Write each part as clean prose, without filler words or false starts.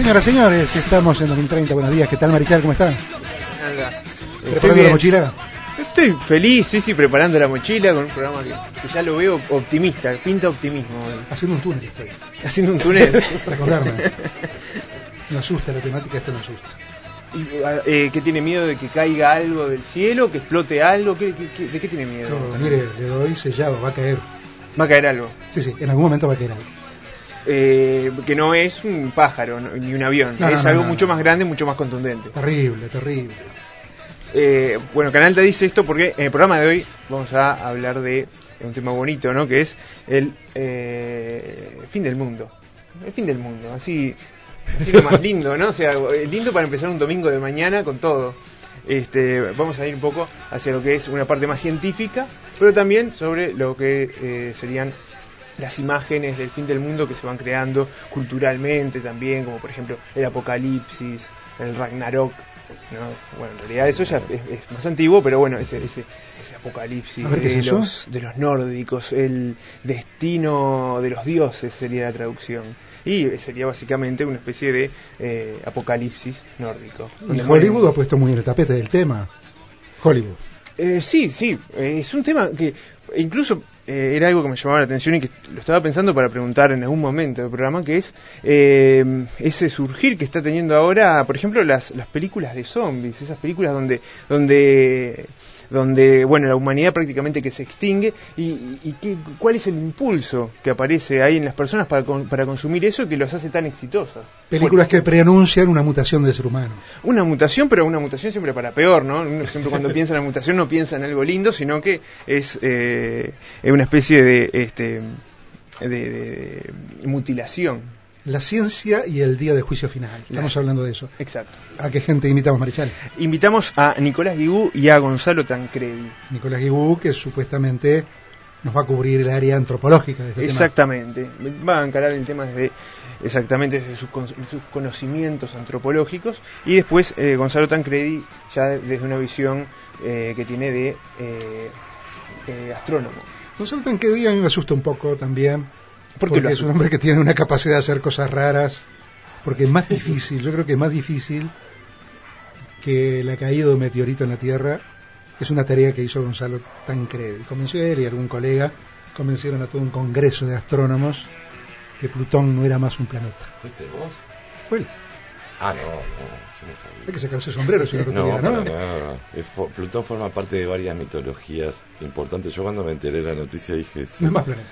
Señoras, señores, estamos en 2030. Buenos días, ¿qué tal, Marichal? ¿Cómo están? ¿Preparando la mochila? Estoy feliz, sí, preparando la mochila con un programa que ya lo veo optimista, pinta optimismo. Haciendo un túnel estoy. ¿Haciendo un túnel? Recordarme. Me asusta la temática, esto me asusta. ¿Y, qué tiene miedo de que caiga algo del cielo, que explote algo? ¿De qué tiene miedo? No, mire, le doy sellado, va a caer. ¿Va a caer algo? Sí, en algún momento va a caer algo. Que no es un pájaro ni un avión, es algo mucho más grande, mucho más contundente. Terrible, terrible. Bueno, Canalta dice esto porque en el programa de hoy vamos a hablar de un tema bonito, ¿no? Que es el fin del mundo. El fin del mundo, así lo más lindo, ¿no? O sea, lindo para empezar un domingo de mañana con todo. Vamos a ir un poco hacia lo que es una parte más científica, pero también sobre lo que serían las imágenes del fin del mundo que se van creando culturalmente también, como por ejemplo el apocalipsis, el Ragnarok, ¿no? Bueno, en realidad eso ya es más antiguo, pero bueno, ese apocalipsis de los nórdicos, el destino de los dioses sería la traducción, y sería básicamente una especie de apocalipsis nórdico. Y Hollywood ha puesto muy en el tapete del tema. Hollywood. Sí, es un tema que incluso era algo que me llamaba la atención y que lo estaba pensando para preguntar en algún momento del programa, que es ese surgir que está teniendo ahora, por ejemplo, las películas de zombies, esas películas donde bueno, la humanidad prácticamente que se extingue y cuál es el impulso que aparece ahí en las personas para consumir eso que los hace tan exitosos. Películas que preanuncian una mutación del ser humano. Una mutación, pero una mutación siempre para peor, ¿no? Uno siempre cuando piensa en la mutación no piensa en algo lindo, sino que es una especie de mutilación. La ciencia y el día del juicio final. Estamos hablando de eso. Exacto. ¿A qué gente invitamos, Marichal? Invitamos a Nicolás Guigú y a Gonzalo Tancredi. Nicolás Guigú, que supuestamente nos va a cubrir el área antropológica de este Exactamente. Tema. Va a encarar el tema desde sus conocimientos antropológicos, y después Gonzalo Tancredi ya desde una visión que tiene de astrónomo. Gonzalo Tancredi a mí me asusta un poco también. Porque es un hombre que tiene una capacidad de hacer cosas raras, porque es más difícil, yo creo que es más difícil que la caída de un meteorito en la Tierra. Es una tarea que hizo Gonzalo Tancredi. Convenció él y algún colega, convencieron a todo un congreso de astrónomos que Plutón no era más un planeta. ¿Fuiste vos? Fue él. No, yo no sabía. Hay que sacarse el sombrero si uno lo tuviera, ¿no? Plutón forma parte de varias mitologías importantes. Yo cuando me enteré de la noticia dije... Sí, no es más planeta.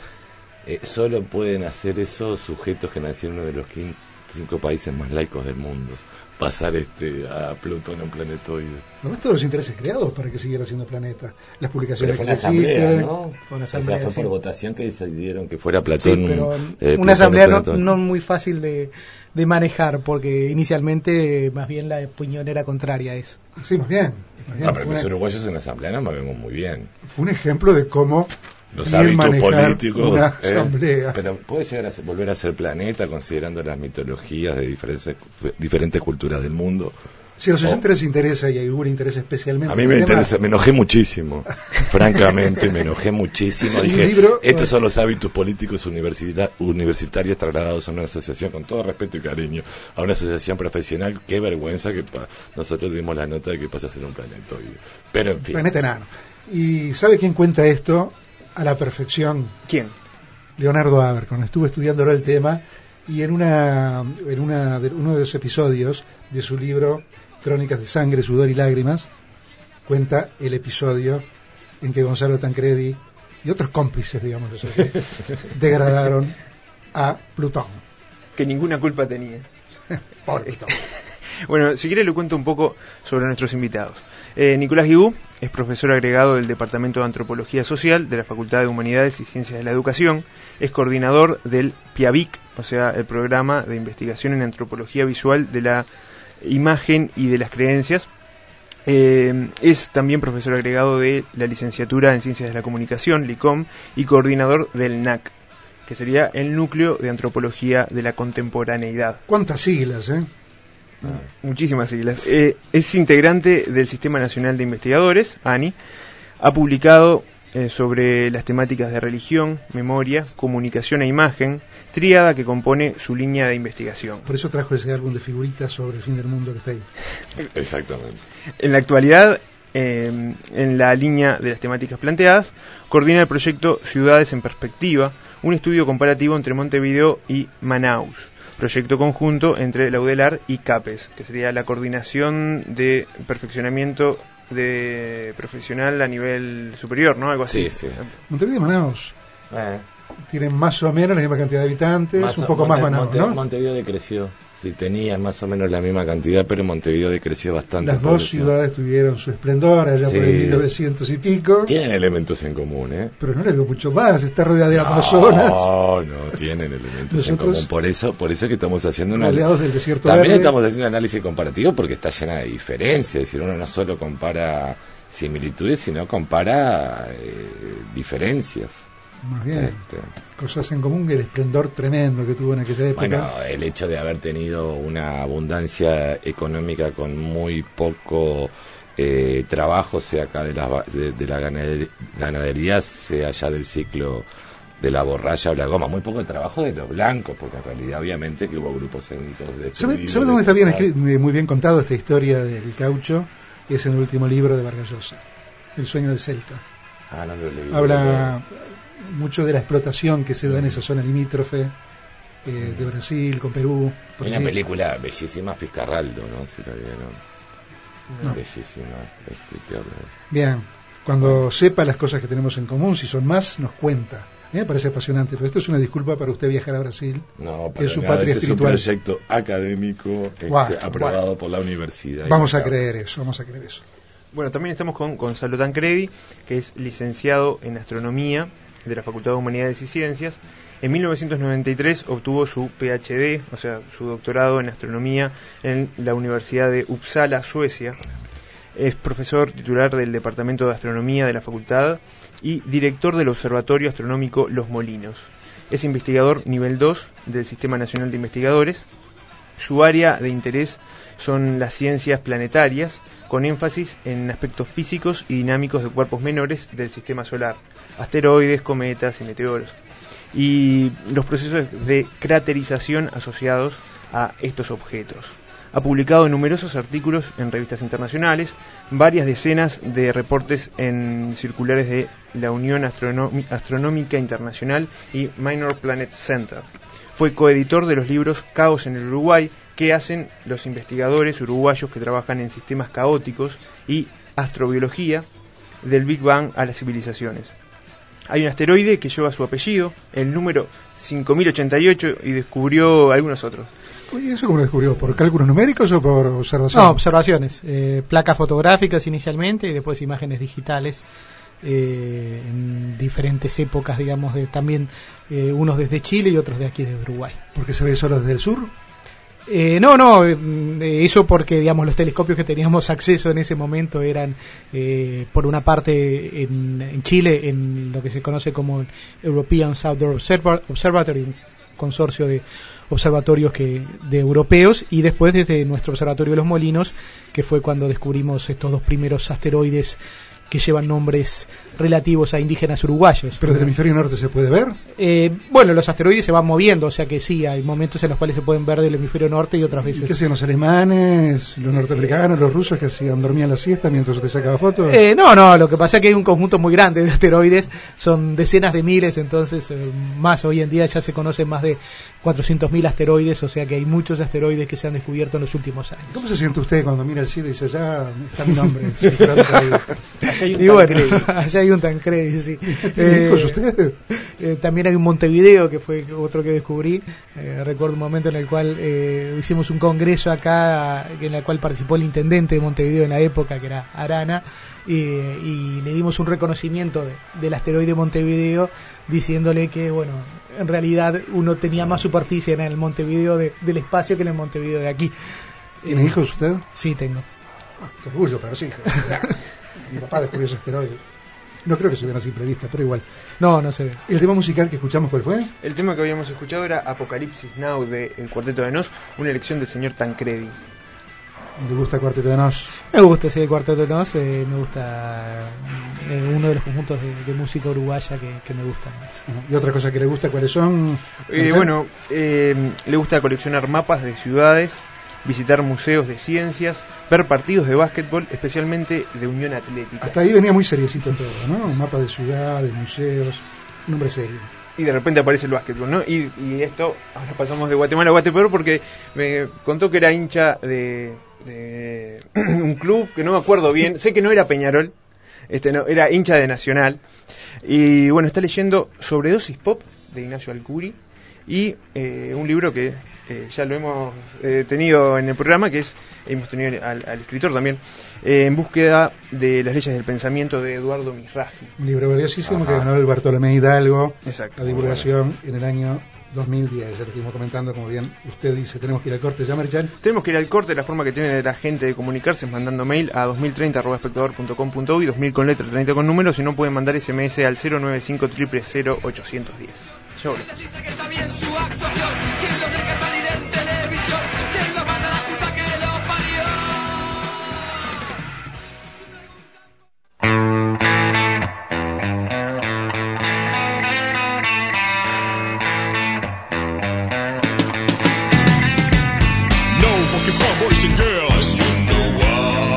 Solo pueden hacer eso sujetos que nacieron en uno de los 5 países más laicos del mundo. Pasar a Plutón a un planetoide. No ves todos los intereses creados para que siguiera siendo planeta. Las publicaciones que existen. ¿No? Fue una asamblea, fue por votación que decidieron que fuera Platón. Sí, pero una asamblea no muy fácil de manejar, porque inicialmente más bien la opinión era contraria a eso. Sí, más bien. Pero los uruguayos en la asamblea nos movemos muy bien. Fue un ejemplo de cómo los hábitos políticos, una asamblea. Pero puede llegar a volver a ser planeta considerando las mitologías de diferentes culturas del mundo. Si a los oyentes les interesa y a Igor interesa especialmente. A mí me interesa, me enojé muchísimo. Francamente, me enojé muchísimo. Dije, estos son los hábitos políticos universitarios trasladados a una asociación, con todo respeto y cariño, a una asociación profesional. Qué vergüenza que nosotros dimos la nota de que pasa a ser un planetoide. Pero en fin. Planeta enano. ¿Y sabe quién cuenta esto a la perfección? ¿Quién? Leonardo Abercorn. Estuve estudiando el tema y en uno de los episodios de su libro Crónicas de Sangre, Sudor y Lágrimas, cuenta el episodio en que Gonzalo Tancredi y otros cómplices, digamos, degradaron a Plutón. Que ninguna culpa tenía. Pobre Plutón. Bueno, si quiere le cuento un poco sobre nuestros invitados. Nicolás Guigú es profesor agregado del Departamento de Antropología Social de la Facultad de Humanidades y Ciencias de la Educación. Es coordinador del PIAVIC, o sea, el Programa de Investigación en Antropología Visual de la Imagen y de las Creencias. Es también profesor agregado de la Licenciatura en Ciencias de la Comunicación, LICOM, y coordinador del NAC, que sería el Núcleo de Antropología de la Contemporaneidad. ¿Cuántas siglas, Muchísimas siglas. Es integrante del Sistema Nacional de Investigadores, ANI. Ha publicado sobre las temáticas de religión, memoria, comunicación e imagen, tríada que compone su línea de investigación. Por eso trajo ese álbum de figuritas sobre el fin del mundo que está ahí. Exactamente. En la actualidad, en la línea de las temáticas planteadas, coordina el proyecto Ciudades en Perspectiva, un estudio comparativo entre Montevideo y Manaus, proyecto conjunto entre la UDELAR y CAPES, que sería la coordinación de perfeccionamiento de profesional a nivel superior, ¿no? Algo así. Sí. Montevideo y Manaus tienen más o menos la misma cantidad de habitantes, un poco más Manaus, ¿no? Montevideo decreció. Sí, tenía más o menos la misma cantidad, pero Montevideo decreció bastante. Las dos ciudades tuvieron su esplendor allá por el 1900 y pico. Tienen elementos en común, ¿eh? Pero no le veo mucho más, está rodeada de Amazonas. No, tienen elementos en común. Por eso que estamos haciendo del desierto también verde. Estamos haciendo un análisis comparativo porque está llena de diferencias. Es decir, uno no solo compara similitudes, sino compara diferencias. Más bien, cosas en común, el esplendor tremendo que tuvo en aquella época. Bueno, el hecho de haber tenido una abundancia económica con muy poco trabajo, sea acá de la ganadería, sea ya del ciclo de la borralla o la goma, muy poco trabajo de los blancos, porque en realidad obviamente que hubo grupos étnicos de ¿Sabe dónde está muy bien contado esta historia del caucho? Es en el último libro de Vargas Llosa, El sueño del Celta. No lo leí. Habla mucho de la explotación que se da en esa zona limítrofe de Brasil con Perú. Hay una película bellísima, Fiscarraldo, ¿no? Si la vieron. No. Bellísima. Bien, cuando sepa las cosas que tenemos en común, si son más, nos cuenta. Me parece apasionante, pero esto es una disculpa para usted viajar a Brasil, que es su patria espiritual. Es un proyecto académico aprobado por la universidad. Vamos a creer eso. Bueno, también estamos con Gonzalo Tancredi, que es licenciado en Astronomía de la Facultad de Humanidades y Ciencias. En 1993 obtuvo su PhD, o sea, su doctorado en Astronomía en la Universidad de Uppsala, Suecia. Es profesor titular del Departamento de Astronomía de la Facultad y director del Observatorio Astronómico Los Molinos. Es investigador nivel 2 del Sistema Nacional de Investigadores. Su área de interés son las ciencias planetarias, con énfasis en aspectos físicos y dinámicos de cuerpos menores del sistema solar, asteroides, cometas y meteoros, y los procesos de craterización asociados a estos objetos. Ha publicado numerosos artículos en revistas internacionales, varias decenas de reportes en circulares de la Unión Astronómica Internacional y Minor Planet Center. Fue coeditor de los libros Caos en el Uruguay, que hacen los investigadores uruguayos que trabajan en sistemas caóticos, y Astrobiología, del Big Bang a las civilizaciones. Hay un asteroide que lleva su apellido, el número 5088, y descubrió algunos otros. ¿Y eso cómo lo descubrió? ¿Por cálculos numéricos o por observaciones? No, observaciones. Placas fotográficas inicialmente y después imágenes digitales en diferentes épocas, digamos, también unos desde Chile y otros de aquí de Uruguay. ¿Por qué se ve solo desde el sur? Eso porque, digamos, los telescopios que teníamos acceso en ese momento eran, por una parte, en Chile, en lo que se conoce como European Southern Observatory, un consorcio de observatorios de europeos, y después desde nuestro observatorio de Los Molinos, que fue cuando descubrimos estos dos primeros asteroides que llevan nombres relativos a indígenas uruguayos. ¿Pero del hemisferio norte se puede ver? Los asteroides se van moviendo, o sea que sí, hay momentos en los cuales se pueden ver del hemisferio norte y otras veces... ¿Y qué hacían los alemanes, los norteamericanos, los rusos que dormían la siesta mientras usted sacaba fotos? Lo que pasa es que hay un conjunto muy grande de asteroides, son decenas de miles, entonces más hoy en día ya se conocen más de 400.000 asteroides, o sea que hay muchos asteroides que se han descubierto en los últimos años. ¿Cómo se siente usted cuando mira el cielo y dice, ya está mi nombre? Allá hay un Tancredi, sí. ¿Tiene hijos usted? También hay un Montevideo, que fue otro que descubrí. Recuerdo un momento en el cual hicimos un congreso acá, en el cual participó el intendente de Montevideo en la época, que era Arana, y le dimos un reconocimiento del asteroide Montevideo, diciéndole que, bueno, en realidad uno tenía más superficie en el Montevideo del espacio que en el Montevideo de aquí. ¿Tiene hijos usted? Sí, tengo. Qué orgullo para los hijos. Mi papá descubrió ese asteroide. No creo que se vean a simple vista, pero igual. No se ve. ¿El tema musical que escuchamos cuál fue? El tema que habíamos escuchado era Apocalipsis Now, de El Cuarteto de Nos, una elección del señor Tancredi. ¿Le gusta Cuarteto de Nos? Me gusta, sí, el Cuarteto de Nos. Me gusta uno de los conjuntos de música uruguaya que me gustan más. ¿Y otra cosa que le gusta? ¿Cuáles son? Le gusta coleccionar mapas de ciudades, visitar museos de ciencias, ver partidos de básquetbol, especialmente de Unión Atlética. Hasta ahí venía muy seriecito todo, ¿no? Un mapa de ciudades, museos, un hombre serio. Y de repente aparece el básquetbol, ¿no? Y esto, ahora pasamos de Guatemala a Guatepeor porque me contó que era hincha de un club que no me acuerdo bien, sé que no era Peñarol, no, era hincha de Nacional. Y bueno, está leyendo Sobredosis Pop de Ignacio Alcuri y un libro que ya lo hemos tenido en el programa, que hemos tenido al escritor también, En búsqueda de las leyes del pensamiento, de Eduardo Mizrahi. Un libro valiosísimo que ganó el Bartolomé Hidalgo. Exacto. La divulgación en el año 2010, ya lo estuvimos comentando, como bien usted dice. Tenemos que ir al corte, ¿ya, Marichan? Tenemos que ir al corte. La forma que tiene la gente de comunicarse es mandando mail a 2030@espectador.com.uy, 2000 con letra, 30 con número. Si no, pueden mandar SMS al 095 000 810. Ya volvemos. Boys and girls, you know why.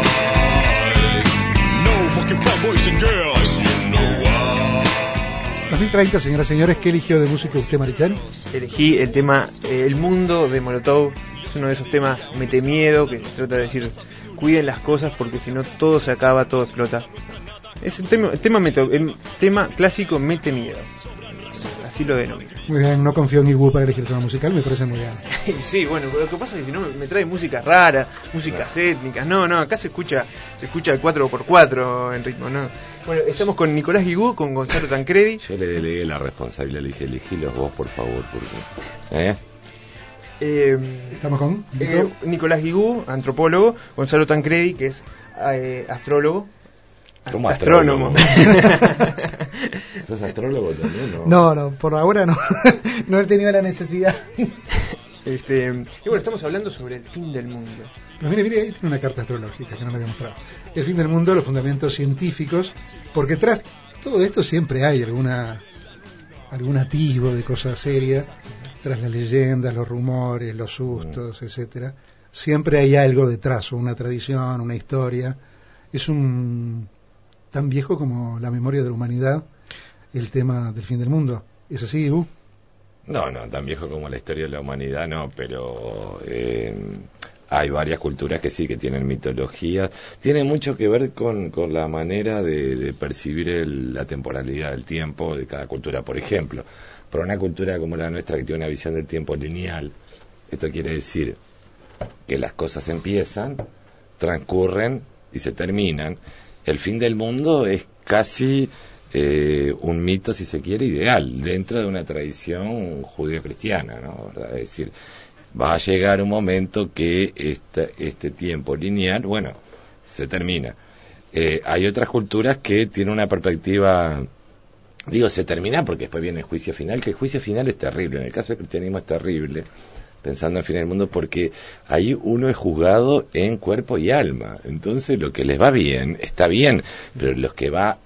No fucking fun boys and girls, you know why. 2030, señoras y señores, ¿qué eligió de música usted, Marichan? Elegí el tema El Mundo de Molotov. Es uno de esos temas mete miedo, que trata de decir cuiden las cosas porque si no todo se acaba, todo explota. Es el tema clásico mete miedo. Así lo denomino. Muy bien, no confío en Igu para elegir tema musical, me parece muy bien. Sí, bueno, lo que pasa es que si no me trae música rara, músicas étnicas. No, acá se escucha el 4x4 en ritmo, ¿no? Bueno, estamos con Nicolás Guigú, con Gonzalo Tancredi. Yo le delegué la responsabilidad, le dije, elegílos vos, por favor, porque... ¿Estamos con? Nicolás Guigú, antropólogo, Gonzalo Tancredi, que es astrólogo. ¿Cómo astrónomo? ¿Sos astrólogo también? No, por ahora no. No he tenido la necesidad. Y bueno, estamos hablando sobre el fin del mundo. Pero mire, ahí tiene una carta astrológica que no le había mostrado. El fin del mundo, los fundamentos científicos, porque tras todo esto siempre hay algún atisbo de cosa seria, tras las leyendas, los rumores, los sustos, etcétera. Siempre hay algo detrás, una tradición, una historia. Es tan viejo como la memoria de la humanidad el tema del fin del mundo. ¿Es así, Ibu? No, tan viejo como la historia de la humanidad, no, pero hay varias culturas que sí, que tienen mitologías. Tiene mucho que ver con la manera de percibir la temporalidad del tiempo de cada cultura. Por ejemplo, para una cultura como la nuestra, que tiene una visión del tiempo lineal, esto quiere decir que las cosas empiezan, transcurren y se terminan. El fin del mundo es casi un mito, si se quiere, ideal, dentro de una tradición judío-cristiana, ¿no? ¿Verdad? Es decir, va a llegar un momento que este tiempo lineal, bueno, se termina. Hay otras culturas que tienen una perspectiva, se termina porque después viene el juicio final, que el juicio final es terrible. En el caso del cristianismo es terrible, pensando en el fin del mundo, porque ahí uno es juzgado en cuerpo y alma. Entonces lo que les va bien, está bien, pero los que van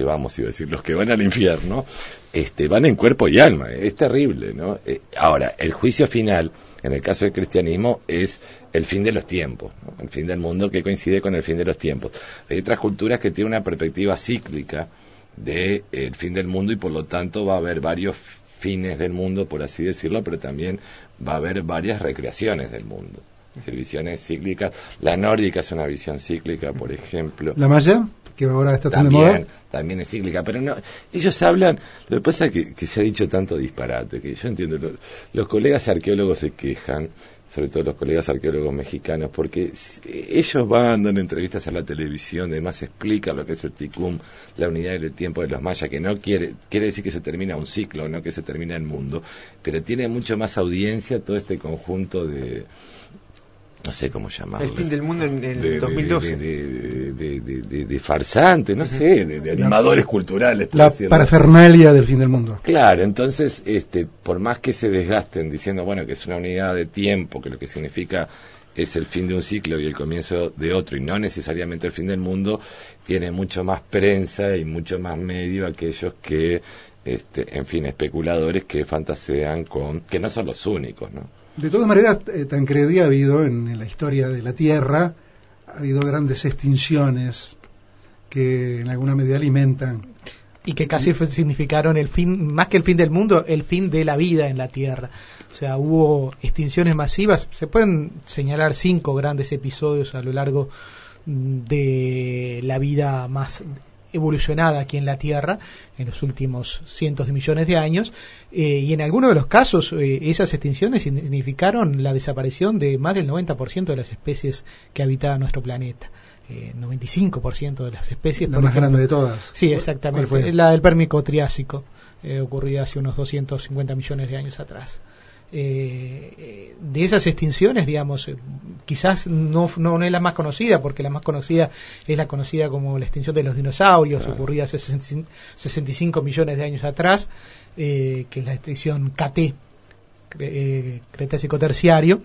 al infierno, van en cuerpo y alma. Es terrible, ¿no? Ahora, el juicio final, en el caso del cristianismo, es el fin de los tiempos, ¿no? El fin del mundo que coincide con el fin de los tiempos. Hay otras culturas que tienen una perspectiva cíclica del fin del mundo y por lo tanto va a haber varios fines del mundo, por así decirlo, pero también va a haber varias recreaciones del mundo, es decir, visiones cíclicas. La nórdica es una visión cíclica, por ejemplo. ¿La maya? Que ahora está tan de moda. También es cíclica, pero no, ellos hablan, lo que pasa es que se ha dicho tanto disparate, que yo entiendo, los colegas arqueólogos se quejan, sobre todo los colegas arqueólogos mexicanos, porque ellos van dando entrevistas a la televisión, además explican lo que es el Ticum, la unidad del tiempo de los mayas, que no quiere decir que se termina un ciclo, no que se termina el mundo, pero tiene mucho más audiencia todo este conjunto de, no sé cómo llamarlo. El fin del mundo en el 2012. De farsantes, no sé, de animadores culturales. La parafernalia del fin del mundo. Claro, entonces, por más que se desgasten diciendo, bueno, que es una unidad de tiempo, que lo que significa es el fin de un ciclo y el comienzo de otro, y no necesariamente el fin del mundo, tiene mucho más prensa y mucho más medio aquellos que, en fin, especuladores que fantasean con, que no son los únicos, ¿no? De todas maneras, Tancredi, ha habido en la historia de la Tierra, ha habido grandes extinciones que en alguna medida alimentan. Y que casi significaron el fin, más que el fin del mundo, el fin de la vida en la Tierra. O sea, hubo extinciones masivas. Se pueden señalar 5 grandes episodios a lo largo de la vida más evolucionada aquí en la Tierra en los últimos cientos de millones de años, y en algunos de los casos esas extinciones significaron la desaparición de más del 90% de las especies que habitaban nuestro planeta. 95% de las especies. La más grande de todas. Sí, exactamente. La del Pérmico-Triásico, ocurrió hace unos 250 millones de años atrás. De esas extinciones, digamos, quizás no es la más conocida, porque la más conocida es la conocida como la extinción de los dinosaurios, ocurrida hace 65 millones de años atrás, que es la extinción KT, Cretácico Terciario,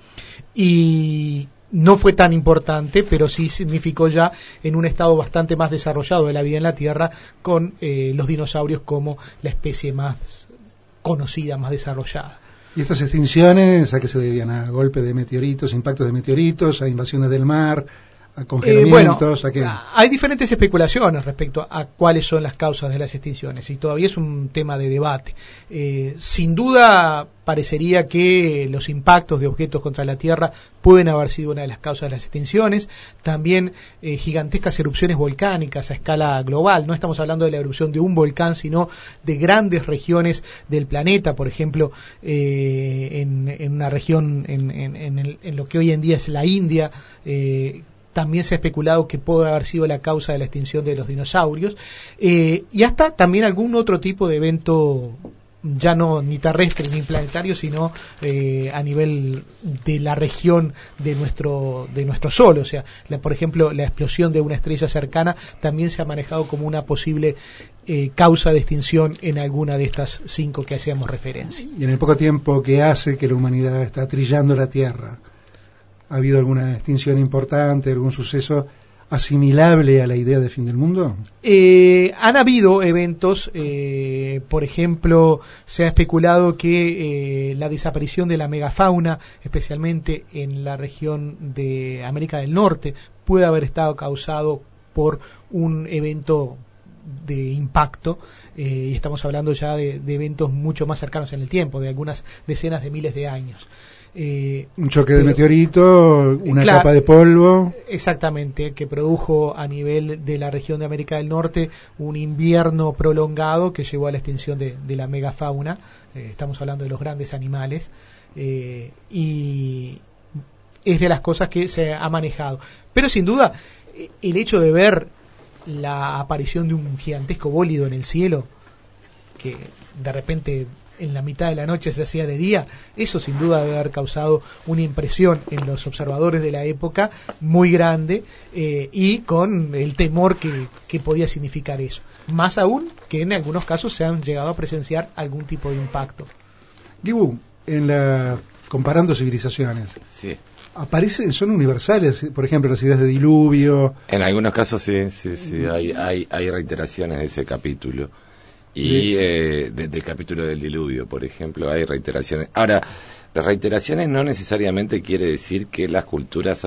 y no fue tan importante, pero sí significó ya en un estado bastante más desarrollado de la vida en la Tierra, con los dinosaurios como la especie más conocida, más desarrollada. ¿Y estas extinciones a qué se debían? ¿A golpe de meteoritos, impactos de meteoritos, a invasiones del mar, a congelamientos? ¿A qué? Hay diferentes especulaciones respecto a cuáles son las causas de las extinciones, y todavía es un tema de debate. Sin duda parecería que los impactos de objetos contra la Tierra pueden haber sido una de las causas de las extinciones. También gigantescas erupciones volcánicas a escala global. No estamos hablando de la erupción de un volcán, sino de grandes regiones del planeta. Por ejemplo, en una región en lo que hoy en día es la India, también se ha especulado que puede haber sido la causa de la extinción de los dinosaurios, y hasta también algún otro tipo de evento, ya no ni terrestre ni planetario, sino a nivel de la región de nuestro Sol. O sea, por ejemplo, la explosión de una estrella cercana también se ha manejado como una posible causa de extinción en alguna de estas 5 que hacíamos referencia. Y en el poco tiempo que hace que la humanidad está trillando la Tierra, ¿ha habido alguna extinción importante, algún suceso asimilable a la idea de fin del mundo? Han habido eventos, por ejemplo, se ha especulado que la desaparición de la megafauna, especialmente en la región de América del Norte, puede haber estado causado por un evento de impacto, y estamos hablando ya de eventos mucho más cercanos en el tiempo, de algunas decenas de miles de años. Un choque de meteorito, una capa de polvo. Exactamente, que produjo a nivel de la región de América del Norte un invierno prolongado que llevó a la extinción de la megafauna. Estamos hablando de los grandes animales, y es de las cosas que se ha manejado. Pero sin duda, el hecho de ver la aparición de un gigantesco bólido en el cielo, que de repente en la mitad de la noche se hacía de día, eso sin duda debe haber causado una impresión en los observadores de la época muy grande, y con el temor que podía significar eso. Más aún que en algunos casos se han llegado a presenciar algún tipo de impacto. Guibu, comparando civilizaciones, sí, son universales, por ejemplo, las ideas de diluvio. En algunos casos sí, hay reiteraciones de ese capítulo. Y del capítulo del diluvio, por ejemplo, hay reiteraciones. Ahora, las reiteraciones no necesariamente quiere decir que las culturas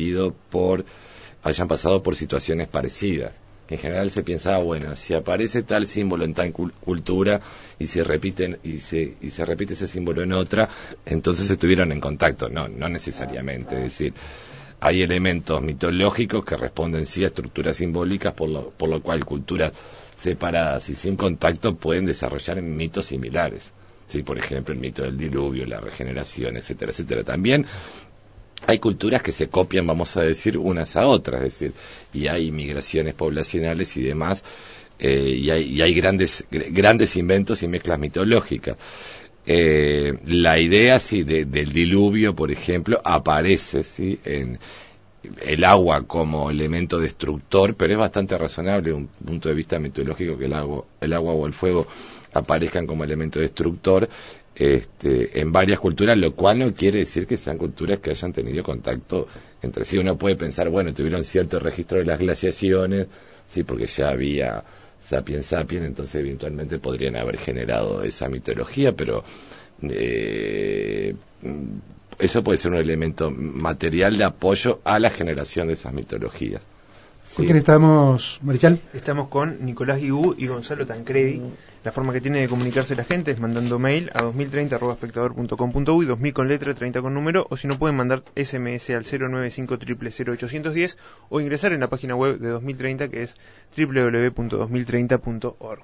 hayan pasado por situaciones parecidas. En general se pensaba, bueno, si aparece tal símbolo en tal cultura y se repite ese símbolo en otra, entonces estuvieron en contacto. No necesariamente. Es decir, hay elementos mitológicos que responden sí a estructuras simbólicas, por lo cual culturas separadas y sin contacto pueden desarrollar mitos similares. Sí, por ejemplo, el mito del diluvio, la regeneración, etcétera, etcétera. También hay culturas que se copian, vamos a decir, unas a otras, es decir, y hay migraciones poblacionales y demás, y hay grandes inventos y mezclas mitológicas. La idea, sí, del diluvio, por ejemplo, aparece, sí, en el agua como elemento destructor, pero es bastante razonable desde un punto de vista mitológico que el agua o el fuego aparezcan como elemento destructor, en varias culturas, lo cual no quiere decir que sean culturas que hayan tenido contacto entre sí. Uno puede pensar, bueno, tuvieron cierto registro de las glaciaciones, sí, porque ya había Sapiens Sapiens, entonces eventualmente podrían haber generado esa mitología, pero eso puede ser un elemento material de apoyo a la generación de esas mitologías. ¿Con quién estamos, Marichal? Estamos con Nicolás Guigú y Gonzalo Tancredi. La forma que tiene de comunicarse la gente es mandando mail a 2030@espectador.com.uy, 2000 con letra, 30 con número, o si no pueden mandar SMS al 095000810 o ingresar en la página web de 2030 que es www.2030.org.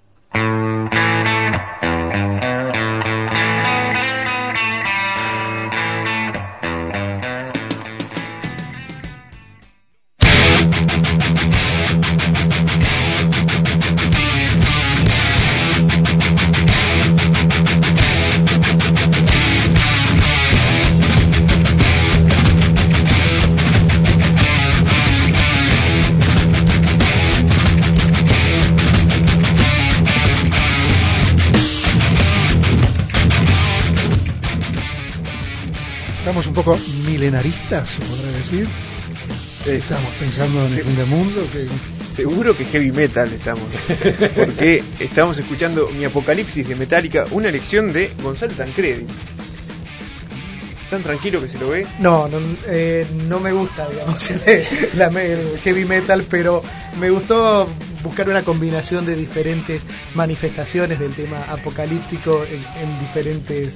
Estamos un poco milenaristas, se podría decir. Estamos pensando en el fin del mundo. Seguro que heavy metal estamos, porque estamos escuchando Mi Apocalipsis de Metallica, una elección de Gonzalo Tancredi. ¿Tan tranquilo que se lo ve? No me gusta, digamos, el heavy metal, pero me gustó buscar una combinación de diferentes manifestaciones del tema apocalíptico en diferentes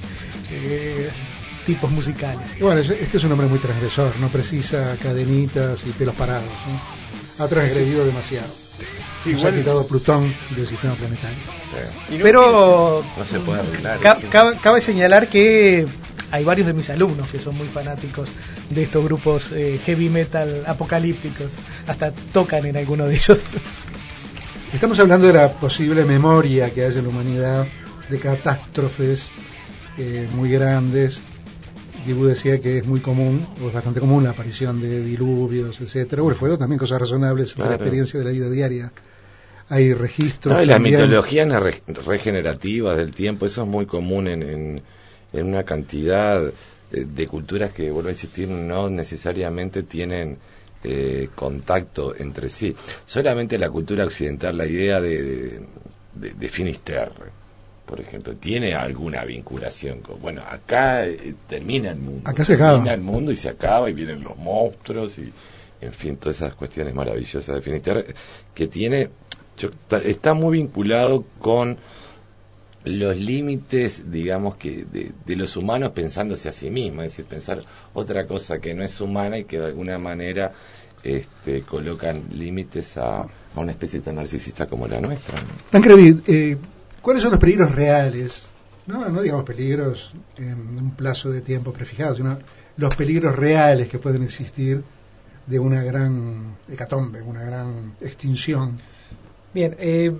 tipos musicales. Bueno, este es un hombre muy transgresor, no precisa cadenitas y pelos parados, ¿no? Ha transgredido demasiado. Sí, se ha quitado Plutón del sistema planetario. Pero no se puede arreglar. Cabe señalar que hay varios de mis alumnos que son muy fanáticos de estos grupos heavy metal apocalípticos, hasta tocan en alguno de ellos. Estamos hablando de la posible memoria que hay en la humanidad de catástrofes muy grandes. Guigú decía que es muy común, o es bastante común, la aparición de diluvios, etcétera. O el fuego también, cosas razonables, claro, de la experiencia de la vida diaria. Hay registros. Y las mitologías regenerativas del tiempo, eso es muy común en una cantidad de culturas que, vuelvo a insistir, no necesariamente tienen contacto entre sí. Solamente la cultura occidental, la idea de Finisterre, por ejemplo, tiene alguna vinculación con, bueno, acá termina el mundo. Acá se acaba. Termina el mundo y se acaba y vienen los monstruos y, en fin, todas esas cuestiones maravillosas de Finisterre, que está muy vinculado con los límites, digamos, que de los humanos pensándose a sí mismos, es decir, pensar otra cosa que no es humana y que de alguna manera colocan límites a una especie tan narcisista como la nuestra, ¿no? Tancredi, ¿cuáles son los peligros reales? No digamos peligros en un plazo de tiempo prefijado, sino los peligros reales que pueden existir de una gran hecatombe, una gran extinción. Bien,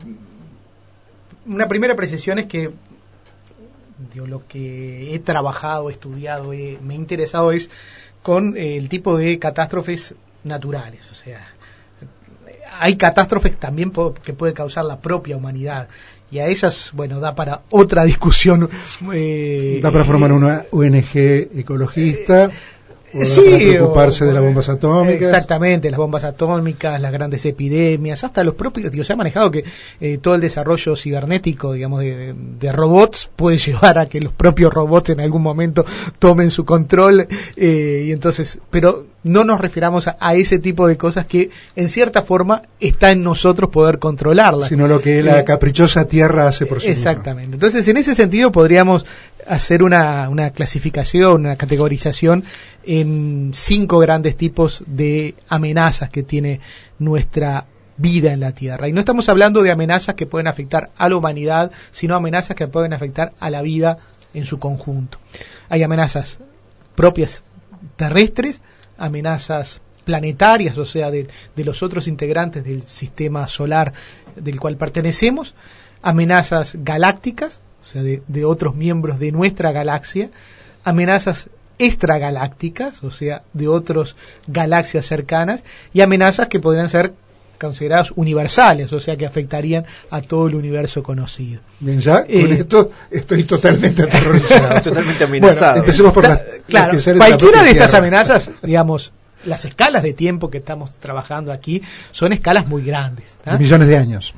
una primera precisión es que lo que he trabajado, estudiado, me ha interesado es con el tipo de catástrofes naturales, o sea, hay catástrofes también que puede causar la propia humanidad, y a esas, bueno, da para otra discusión. Da para formar una ONG ecologista. Sí, para preocuparse de las bombas atómicas. Exactamente, las bombas atómicas, las grandes epidemias, hasta los propios, se ha manejado que todo el desarrollo cibernético, digamos, de robots puede llevar a que los propios robots en algún momento tomen su control, y entonces, pero no nos refiramos a ese tipo de cosas que en cierta forma está en nosotros poder controlarlas, sino lo que la caprichosa Tierra hace por sí misma. Exactamente. Entonces, en ese sentido podríamos hacer una clasificación, una categorización en 5 grandes tipos de amenazas que tiene nuestra vida en la Tierra. Y no estamos hablando de amenazas que pueden afectar a la humanidad, sino amenazas que pueden afectar a la vida en su conjunto. Hay amenazas propias terrestres, amenazas planetarias, o sea, de los otros integrantes del sistema solar del cual pertenecemos, amenazas galácticas, o sea, de otros miembros de nuestra galaxia, amenazas extragalácticas, o sea, de otras galaxias cercanas, y amenazas que podrían ser considerados universales, o sea que afectarían a todo el universo conocido. Bien, ya con esto estoy totalmente aterrorizado. Totalmente amenazado. Bueno, empecemos por claro, cualquiera de estas amenazas, digamos, las escalas de tiempo que estamos trabajando aquí son escalas muy grandes. De millones de años.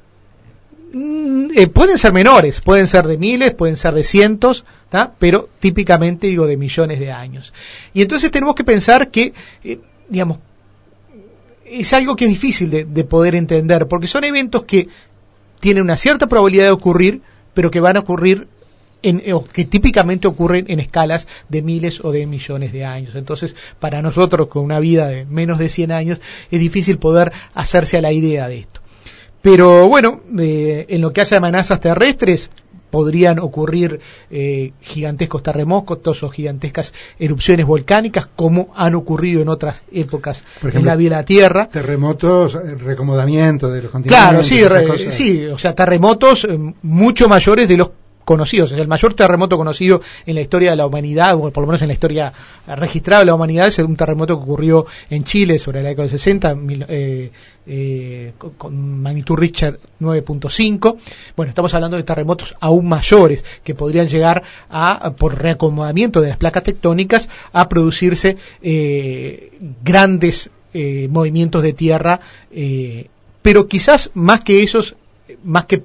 Pueden ser menores, pueden ser de miles, pueden ser de cientos, pero típicamente digo de millones de años. Y entonces tenemos que pensar que, digamos, es algo que es difícil de poder entender, porque son eventos que tienen una cierta probabilidad de ocurrir, pero que van a ocurrir o que típicamente ocurren en escalas de miles o de millones de años. Entonces, para nosotros con una vida de menos de 100 años, es difícil poder hacerse a la idea de esto. Pero bueno, en lo que hace a amenazas terrestres, podrían ocurrir gigantescos terremotos o gigantescas erupciones volcánicas, como han ocurrido en otras épocas, por ejemplo, en la vida de la Tierra. Terremotos, recomodamiento de los continentes. Claro, sí, o sea, terremotos mucho mayores de los conocidos. O sea, el mayor terremoto conocido en la historia de la humanidad, o por lo menos en la historia registrada de la humanidad, es un terremoto que ocurrió en Chile sobre la década del 60, con magnitud Richter 9.5. Bueno, estamos hablando de terremotos aún mayores, que podrían llegar por reacomodamiento de las placas tectónicas, a producirse grandes movimientos de tierra, pero quizás más que esos, más que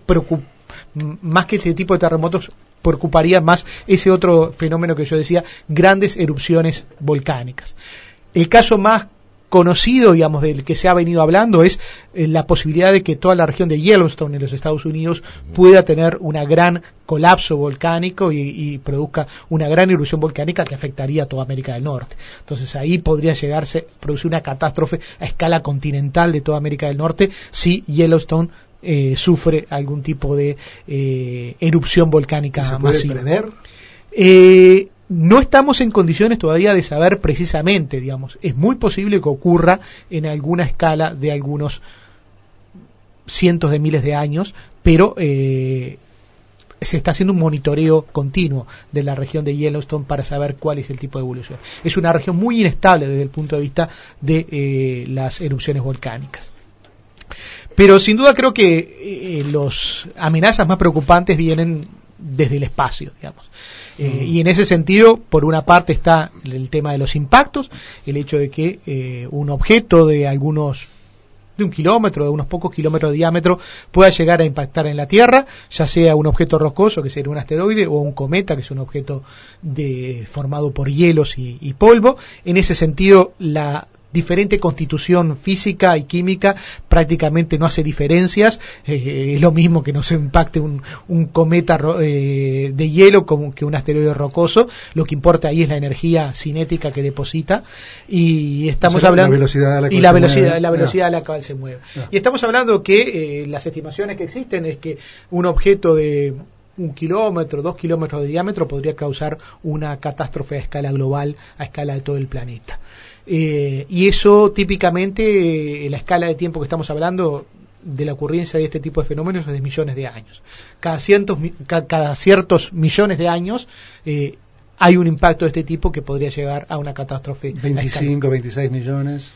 este tipo de terremotos, preocuparía más ese otro fenómeno que yo decía, grandes erupciones volcánicas. El caso más conocido, digamos, del que se ha venido hablando es la posibilidad de que toda la región de Yellowstone en los Estados Unidos pueda tener un gran colapso volcánico y produzca una gran erupción volcánica que afectaría a toda América del Norte. Entonces ahí podría producir una catástrofe a escala continental de toda América del Norte si Yellowstone sufre algún tipo de erupción volcánica masiva. ¿Se puede prever? No estamos en condiciones todavía de saber precisamente, digamos. Es muy posible que ocurra en alguna escala de algunos cientos de miles de años, pero se está haciendo un monitoreo continuo de la región de Yellowstone para saber cuál es el tipo de evolución. Es una región muy inestable desde el punto de vista de las erupciones volcánicas. Pero sin duda creo que las amenazas más preocupantes vienen desde el espacio, digamos. Y en ese sentido, por una parte está el tema de los impactos, el hecho de que un objeto de un kilómetro, de unos pocos kilómetros de diámetro, pueda llegar a impactar en la Tierra, ya sea un objeto rocoso, que sería un asteroide, o un cometa, que es un objeto formado por hielos y polvo. En ese sentido, la diferente constitución física y química prácticamente no hace diferencias. Es lo mismo que nos impacte un cometa de hielo como que un asteroide rocoso. Lo que importa ahí es la energía cinética que deposita, y estamos hablando la velocidad a la cual se mueve. Y estamos hablando que las estimaciones que existen es que un objeto de 1 kilómetro, 2 kilómetros de diámetro podría causar una catástrofe a escala global, a escala de todo el planeta. Y eso típicamente, la escala de tiempo que estamos hablando de la ocurrencia de este tipo de fenómenos es de millones de años. Cada ciertos millones de años hay un impacto de este tipo que podría llegar a una catástrofe. 25, 26 millones.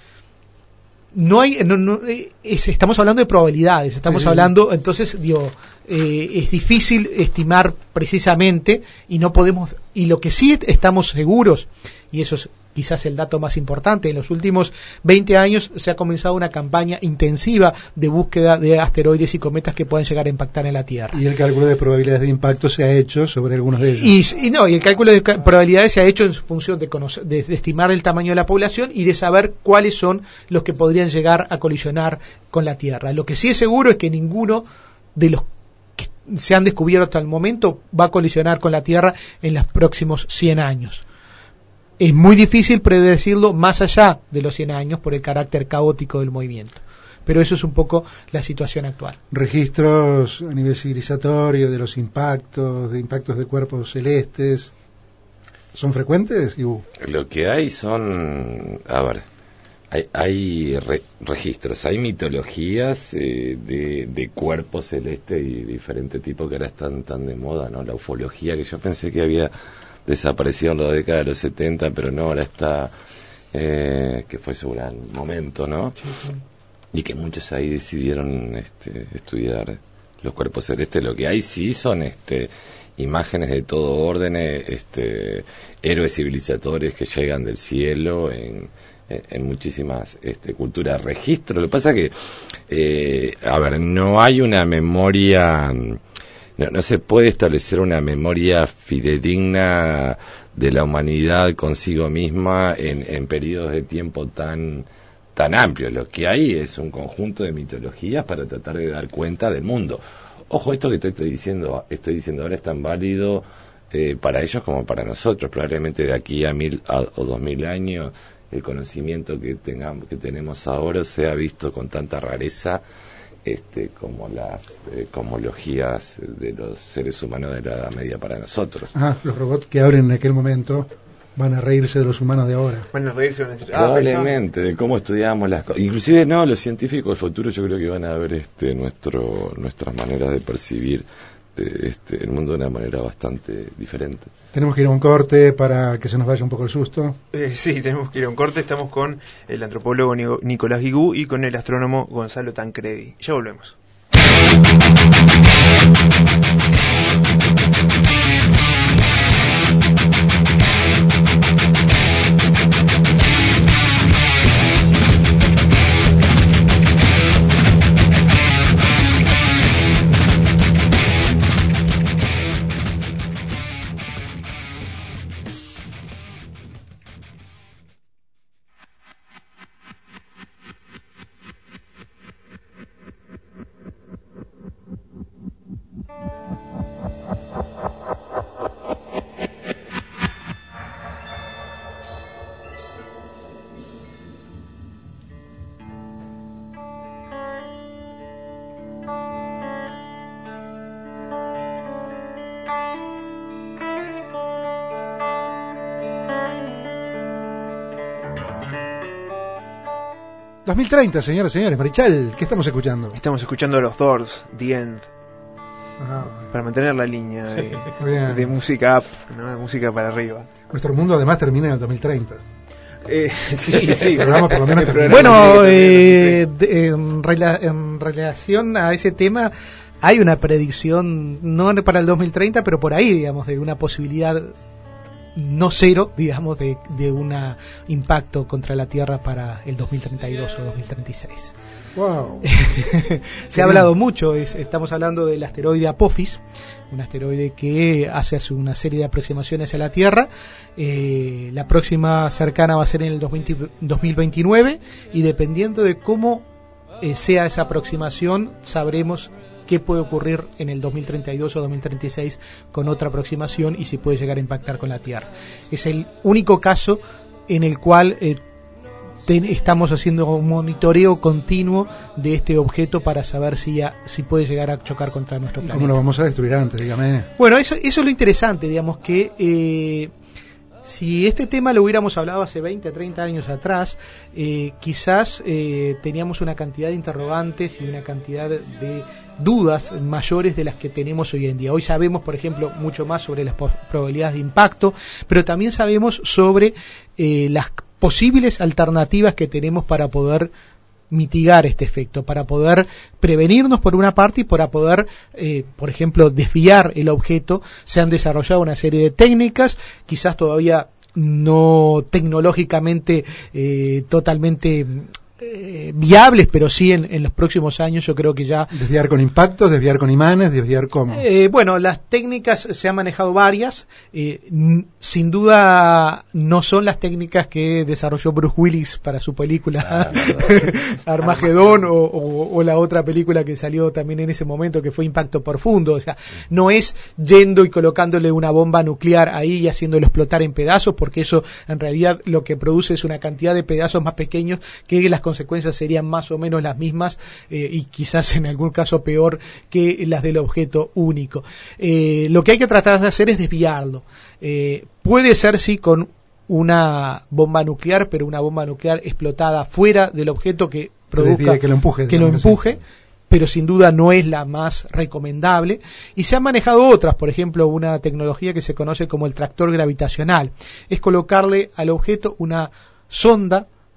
Estamos hablando de probabilidades, hablando, entonces es difícil estimar precisamente, y lo que sí estamos seguros, y eso es quizás el dato más importante, en los últimos 20 años se ha comenzado una campaña intensiva de búsqueda de asteroides y cometas que puedan llegar a impactar en la Tierra. Y el cálculo de probabilidades de impacto se ha hecho sobre algunos de ellos. Y el cálculo de probabilidades se ha hecho en función de estimar el tamaño de la población y de saber cuáles son los que podrían llegar a colisionar con la Tierra. Lo que sí es seguro es que ninguno de los que se han descubierto hasta el momento va a colisionar con la Tierra en los próximos 100 años. Es muy difícil predecirlo más allá de los 100 años por el carácter caótico del movimiento. Pero eso es un poco la situación actual. ¿Registros a nivel civilizatorio de los impactos de cuerpos celestes son frecuentes? Lo que hay son... hay registros, hay mitologías de cuerpos celestes y diferentes tipos que ahora están tan de moda, ¿no? La ufología, que yo pensé que había desaparecido en la década de los 70, pero no, ahora está, que fue su gran momento, ¿no? y que muchos ahí decidieron estudiar los cuerpos celestes. Lo que hay sí son imágenes de todo orden, héroes civilizatorios que llegan del cielo en muchísimas culturas. Registro, lo que pasa que no hay una memoria, no se puede establecer una memoria fidedigna de la humanidad consigo misma en periodos de tiempo tan amplios. Lo que hay es un conjunto de mitologías para tratar de dar cuenta del mundo. Ojo, esto que estoy diciendo ahora es tan válido para ellos como para nosotros. Probablemente de aquí a 1000 o 2000 años el conocimiento que tenemos ahora sea visto con tanta rareza como las cosmologías de los seres humanos de la Edad Media para nosotros. Los robots que abren en aquel momento van a reírse de los humanos de ahora. Van a reírse, van a decir, probablemente, de cómo estudiamos las cosas. Inclusive, los científicos futuros yo creo que van a ver nuestras maneras de percibir el mundo de una manera bastante diferente. Tenemos que ir a un corte para que se nos vaya un poco el susto. Sí, tenemos que ir a un corte. Estamos con el antropólogo Nicolás Guigú y con el astrónomo Gonzalo Tancredi. Ya volvemos. ...2030, señoras y señores. Marichal, ¿qué estamos escuchando? Estamos escuchando a los Doors, The End. Para mantener la línea de música up, ¿no? De música para arriba. Nuestro mundo además termina en el 2030. Sí. Por lo menos bueno, en relación a ese tema, hay una predicción, no para el 2030, pero por ahí, digamos, de una posibilidad no cero, digamos, de un impacto contra la Tierra para el 2032 o 2036. Wow. Se ha hablado mucho, estamos hablando del asteroide Apophis, un asteroide que hace una serie de aproximaciones a la Tierra. La próxima cercana va a ser en el 2029 y dependiendo de cómo sea esa aproximación, sabremos qué puede ocurrir en el 2032 o 2036 con otra aproximación y si puede llegar a impactar con la Tierra. Es el único caso en el cual estamos haciendo un monitoreo continuo de este objeto para saber si puede llegar a chocar contra nuestro planeta. ¿Cómo lo vamos a destruir antes? Dígame. Bueno, eso es lo interesante, digamos, que si este tema lo hubiéramos hablado hace 20, 30 años atrás, quizás teníamos una cantidad de interrogantes y una cantidad de dudas mayores de las que tenemos hoy en día. Hoy sabemos, por ejemplo, mucho más sobre las probabilidades de impacto, pero también sabemos sobre las posibles alternativas que tenemos para poder mitigar este efecto, para poder prevenirnos por una parte y para poder, por ejemplo, desviar el objeto. Se han desarrollado una serie de técnicas, quizás todavía no tecnológicamente totalmente viables, pero sí en los próximos años yo creo que ya... ¿Desviar con impactos, desviar con imanes, desviar cómo? Bueno, las técnicas se han manejado varias, sin duda no son las técnicas que desarrolló Bruce Willis para su película Armagedón o la otra película que salió también en ese momento que fue Impacto Profundo. O sea, no es yendo y colocándole una bomba nuclear ahí y haciéndolo explotar en pedazos, porque eso en realidad lo que produce es una cantidad de pedazos más pequeños que las consecuencias serían más o menos las mismas y quizás en algún caso peor que las del objeto único. Lo que hay que tratar de hacer es desviarlo. Puede ser sí con una bomba nuclear, pero una bomba nuclear explotada fuera del objeto que produzca, que lo empuje, pero sin duda no es la más recomendable. Y se han manejado otras, por ejemplo, una tecnología que se conoce como el tractor gravitacional. Es colocarle al objeto una sonda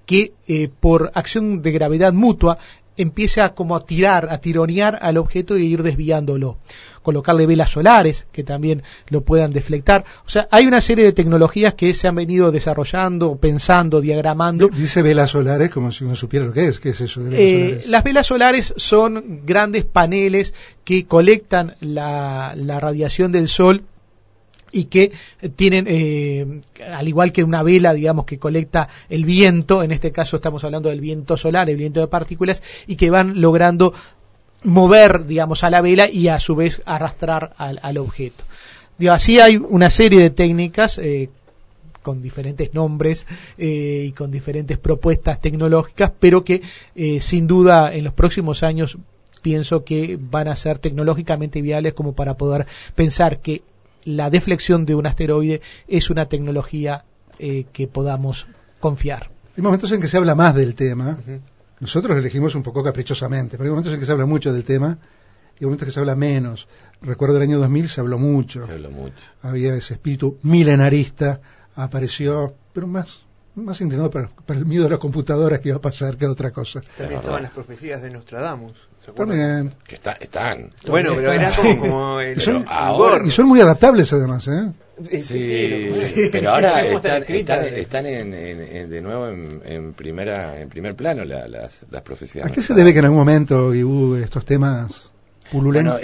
que por acción de gravedad mutua empiece a como a tironear al objeto e ir desviándolo. Colocarle velas solares que también lo puedan deflectar. O sea, hay una serie de tecnologías que se han venido desarrollando, pensando, diagramando. Dice velas solares como si uno supiera lo que es. ¿Qué es eso de velas solares? Las velas solares son grandes paneles que colectan la radiación del sol y que tienen, al igual que una vela, digamos, que colecta el viento, en este caso estamos hablando del viento solar, el viento de partículas, y que van logrando mover, digamos, a la vela y a su vez arrastrar al objeto. Digo, así hay una serie de técnicas con diferentes nombres y con diferentes propuestas tecnológicas, pero que sin duda en los próximos años pienso que van a ser tecnológicamente viables como para poder pensar que la deflexión de un asteroide es una tecnología que podamos confiar. Hay momentos en que se habla más del tema. Nosotros lo elegimos un poco caprichosamente, pero hay momentos en que se habla mucho del tema y hay momentos en que se habla menos. Recuerdo el año 2000 se habló mucho. Había ese espíritu milenarista, apareció, pero más inclinado para el miedo de las computadoras que iba a pasar que otra cosa. También estaban las profecías de Nostradamus, ¿se acuerdan? También. Que están. Bueno, pero era como el... Y son muy adaptables además, ¿eh? Sí, pero ahora están de nuevo en primer plano las profecías. ¿A qué se debe que en algún momento estos temas pululen? Bueno,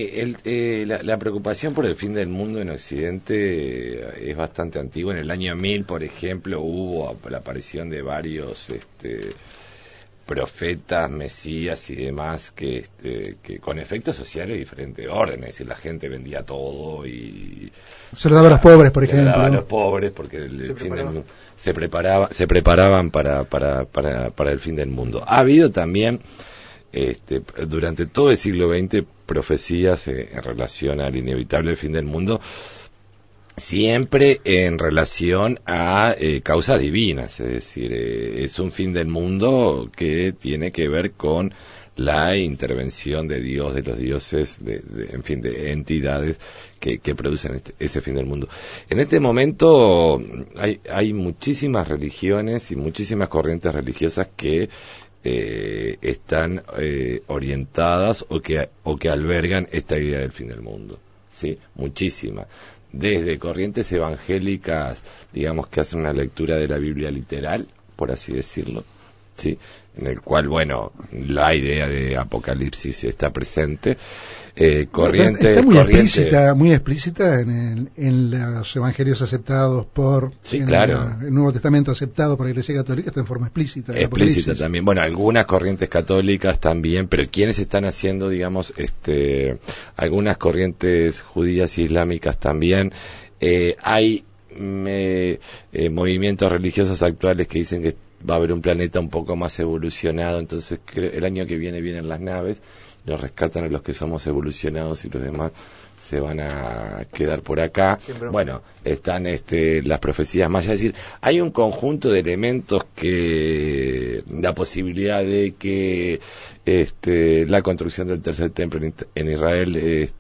la preocupación por el fin del mundo en Occidente es bastante antigua. En el año 1000, por ejemplo, hubo la aparición de varios profetas, mesías y demás que con efectos sociales de diferentes órdenes, es decir, la gente vendía todo y se lo daba a los pobres, por ejemplo. Se lo daba a los pobres porque el fin del mundo se preparaban para el fin del mundo. Ha habido también durante todo el siglo XX profecías en relación al inevitable fin del mundo, siempre en relación a causas divinas, es decir, es un fin del mundo que tiene que ver con la intervención de Dios, de los dioses, en fin, de entidades que producen ese fin del mundo. En este momento hay muchísimas religiones y muchísimas corrientes religiosas que están orientadas o que albergan esta idea del fin del mundo, sí, muchísimas. Desde corrientes evangélicas, digamos, que hacen una lectura de la Biblia literal, por así decirlo, sí, en el cual, bueno, la idea de Apocalipsis está presente. Está muy explícita en los evangelios aceptados por el Nuevo Testamento aceptado por la Iglesia Católica, está en forma explícita. Explícita también. Bueno, algunas corrientes católicas también, pero quienes están haciendo, digamos, algunas corrientes judías y islámicas también. Hay movimientos religiosos actuales que dicen que va a haber un planeta un poco más evolucionado, entonces el año que vienen las naves, nos rescatan a los que somos evolucionados y los demás se van a quedar por acá. Bueno, están las profecías mayas, es decir, hay un conjunto de elementos que la posibilidad de que la construcción del tercer templo en Israel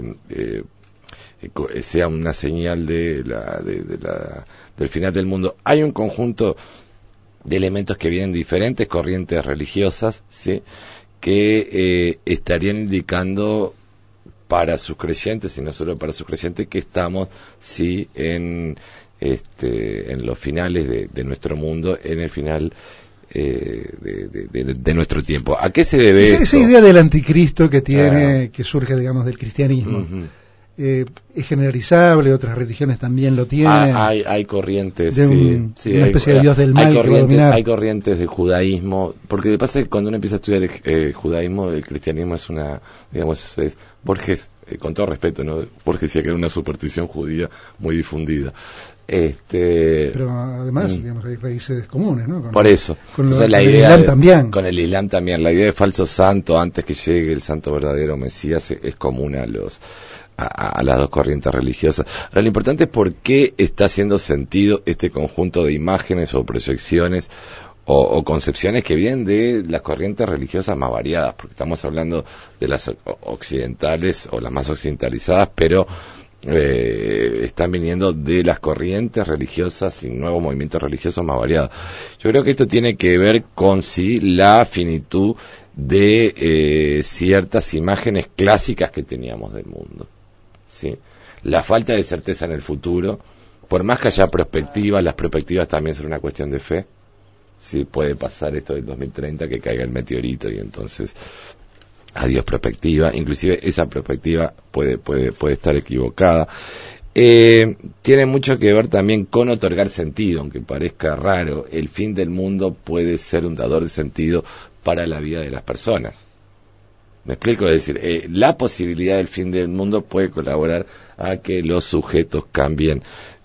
sea una señal del final del mundo. Hay un conjunto de elementos que vienen de diferentes corrientes religiosas, ¿sí?, que estarían indicando para sus creyentes, y no solo para sus creyentes, que estamos, sí, en los finales de nuestro mundo, en el final de nuestro tiempo. ¿A qué se debe esa idea del anticristo que tiene, que surge, digamos, del cristianismo? Uh-huh. Es generalizable, otras religiones también lo tienen. Hay corrientes de una especie de dios del mal que va a dominar. Hay corrientes de judaísmo, porque de pasa que cuando uno empieza a estudiar judaísmo, el cristianismo es una, digamos, Borges, con todo respeto, ¿no? Borges decía que era una superstición judía muy difundida. Pero además, digamos, hay raíces comunes, ¿no? Por eso. Con el Islam también. Con el Islam también. La idea de falso santo antes que llegue el santo verdadero Mesías es común a las dos corrientes religiosas. Ahora, lo importante es por qué está haciendo sentido este conjunto de imágenes o proyecciones o concepciones que vienen de las corrientes religiosas más variadas, porque estamos hablando de las occidentales o las más occidentalizadas, pero están viniendo de las corrientes religiosas y nuevos movimientos religiosos más variados. Yo creo que esto tiene que ver con la finitud de ciertas imágenes clásicas que teníamos del mundo, ¿sí? La falta de certeza en el futuro, por más que haya perspectivas, las perspectivas también son una cuestión de fe. Sí, puede pasar esto del 2030, que caiga el meteorito y entonces adiós perspectiva. Inclusive esa perspectiva puede estar equivocada. Tiene mucho que ver también con otorgar sentido, aunque parezca raro. El fin del mundo puede ser un dador de sentido para la vida de las personas. ¿Me explico? Es decir, la posibilidad del fin del mundo puede colaborar a que los sujetos cambien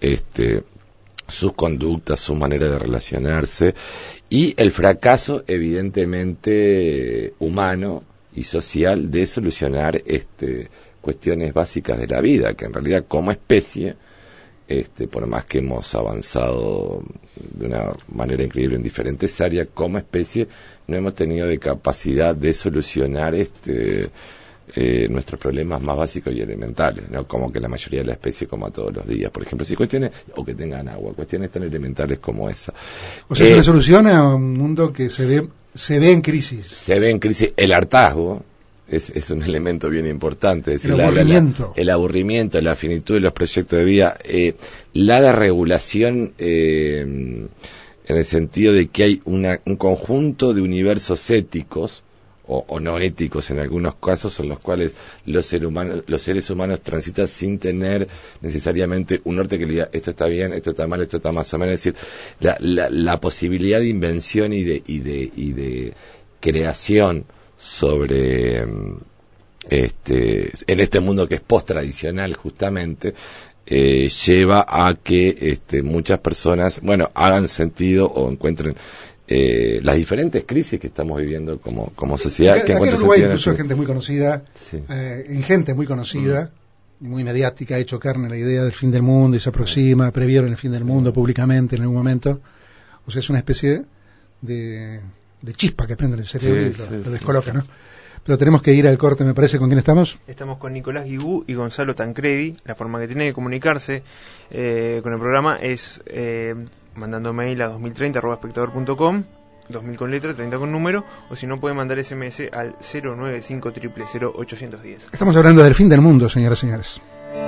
sus conductas, su manera de relacionarse, y el fracaso evidentemente humano y social de solucionar cuestiones básicas de la vida, que en realidad como especie, por más que hemos avanzado de una manera increíble en diferentes áreas, como especie no hemos tenido de capacidad de solucionar nuestros problemas más básicos y elementales, ¿no? Como que la mayoría de la especie coma todos los días, por ejemplo, si cuestiones, o que tengan agua, cuestiones tan elementales como esa. O sea, es una solución a un mundo que se ve en crisis. Se ve en crisis. El hartazgo es un elemento bien importante. Es decir, el aburrimiento, la finitud de los proyectos de vida, la desregulación en el sentido de que hay un conjunto de universos éticos o no éticos en algunos casos, en los cuales los seres humanos transitan sin tener necesariamente un norte que le diga esto está bien, esto está mal, esto está más o menos. Es decir, la posibilidad de invención y de creación sobre en este mundo que es post-tradicional justamente, lleva a que muchas personas, hagan sentido o encuentren las diferentes crisis que estamos viviendo como sociedad. Acá en Uruguay incluso gente muy conocida, sí. Gente muy conocida, muy mediática, ha hecho carne la idea del fin del mundo y se aproxima, previeron el fin del mundo públicamente en algún momento. O sea, es una especie de chispa que prende en el cerebro y lo descoloca, ¿no? Pero tenemos que ir al corte, me parece. ¿Con quién estamos? Estamos con Nicolás Guigú y Gonzalo Tancredi. La forma que tiene de comunicarse con el programa es mandando mail a 2030@espectador.com, 2000 con letra, 30 con número, o si no pueden mandar SMS al 095 000 810. Estamos hablando del fin del mundo, señoras y señores.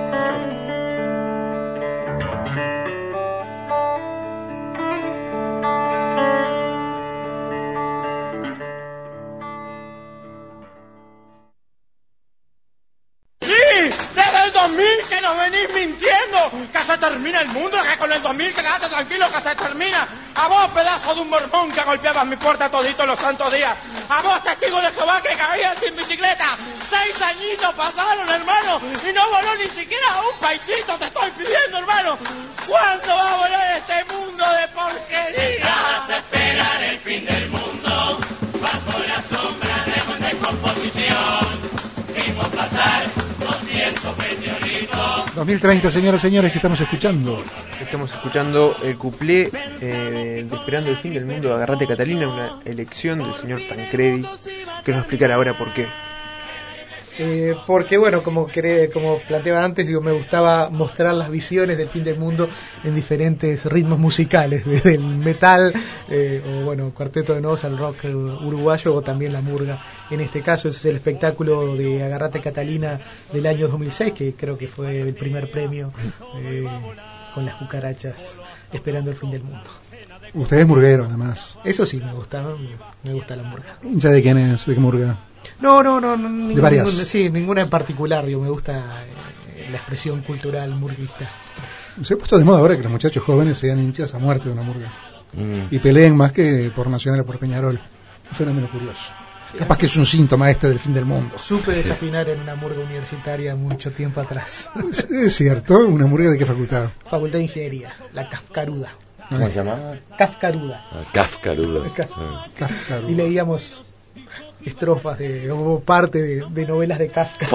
Termina el mundo, que con el 2000 quédate tranquilo que se termina. A vos, pedazo de un mormón que golpeabas mi puerta todito los santos días. A vos, testigo de Jehová que caías sin bicicleta. 6 añitos pasaron, hermano, y no voló ni siquiera un paisito. Te estoy pidiendo, hermano. ¿Cuándo va a volar este mundo de porquería? Vas a esperar el fin del mundo bajo la sombra de una descomposición. Vimos pasar 200 meteoritos. 2030, señoras y señores, que estamos escuchando. Estamos escuchando el cuplé de Esperando el fin del mundo de Agarrate Catalina, una elección del señor Tancredi, que nos explicará ahora por qué. Porque bueno, como planteaba antes, me gustaba mostrar las visiones del fin del mundo en diferentes ritmos musicales, desde el metal cuarteto de nos al rock uruguayo, o también la murga. En este caso ese es el espectáculo de Agarrate Catalina del año 2006, que creo que fue el primer premio con las cucarachas Esperando el fin del mundo. Usted es murguero, además. Eso sí, me gusta la murga. ¿Ya de quién es? ¿De qué murga? No, de varias. Sí, ninguna en particular. Me gusta la expresión cultural murguista. Se ha puesto de moda ahora que los muchachos jóvenes sean hinchas a muerte de una murga y peleen más que por Nacional o por Peñarol. Un fenómeno curioso. Sí, capaz que es un síntoma del fin del mundo. Supe desafinar en una murga universitaria mucho tiempo atrás. Es cierto. ¿Una murga de qué facultad? Facultad de Ingeniería, la Kafkaruda. ¿Cómo se llamaba? Kafkaruda. Kafkaruda. Y leíamos estrofas o parte de novelas de Kafka.